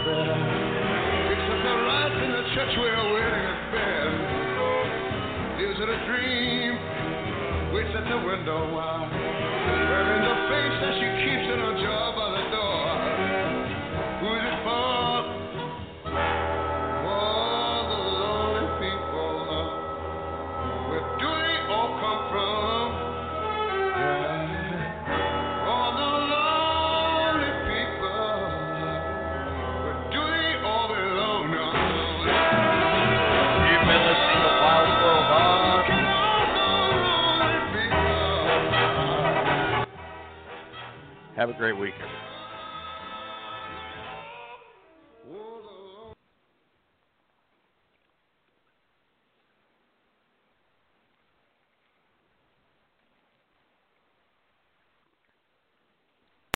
there. It's at the right in the church we're waiting at bed. Is it a dream? Waits at the window while wearing the face that she keeps in her jaw by the door. Who is it for? All the lonely people. Where do they all come from? Yeah. All the lonely people. Where do they all belong now? You've been listening to Wild World on. Have a great weekend.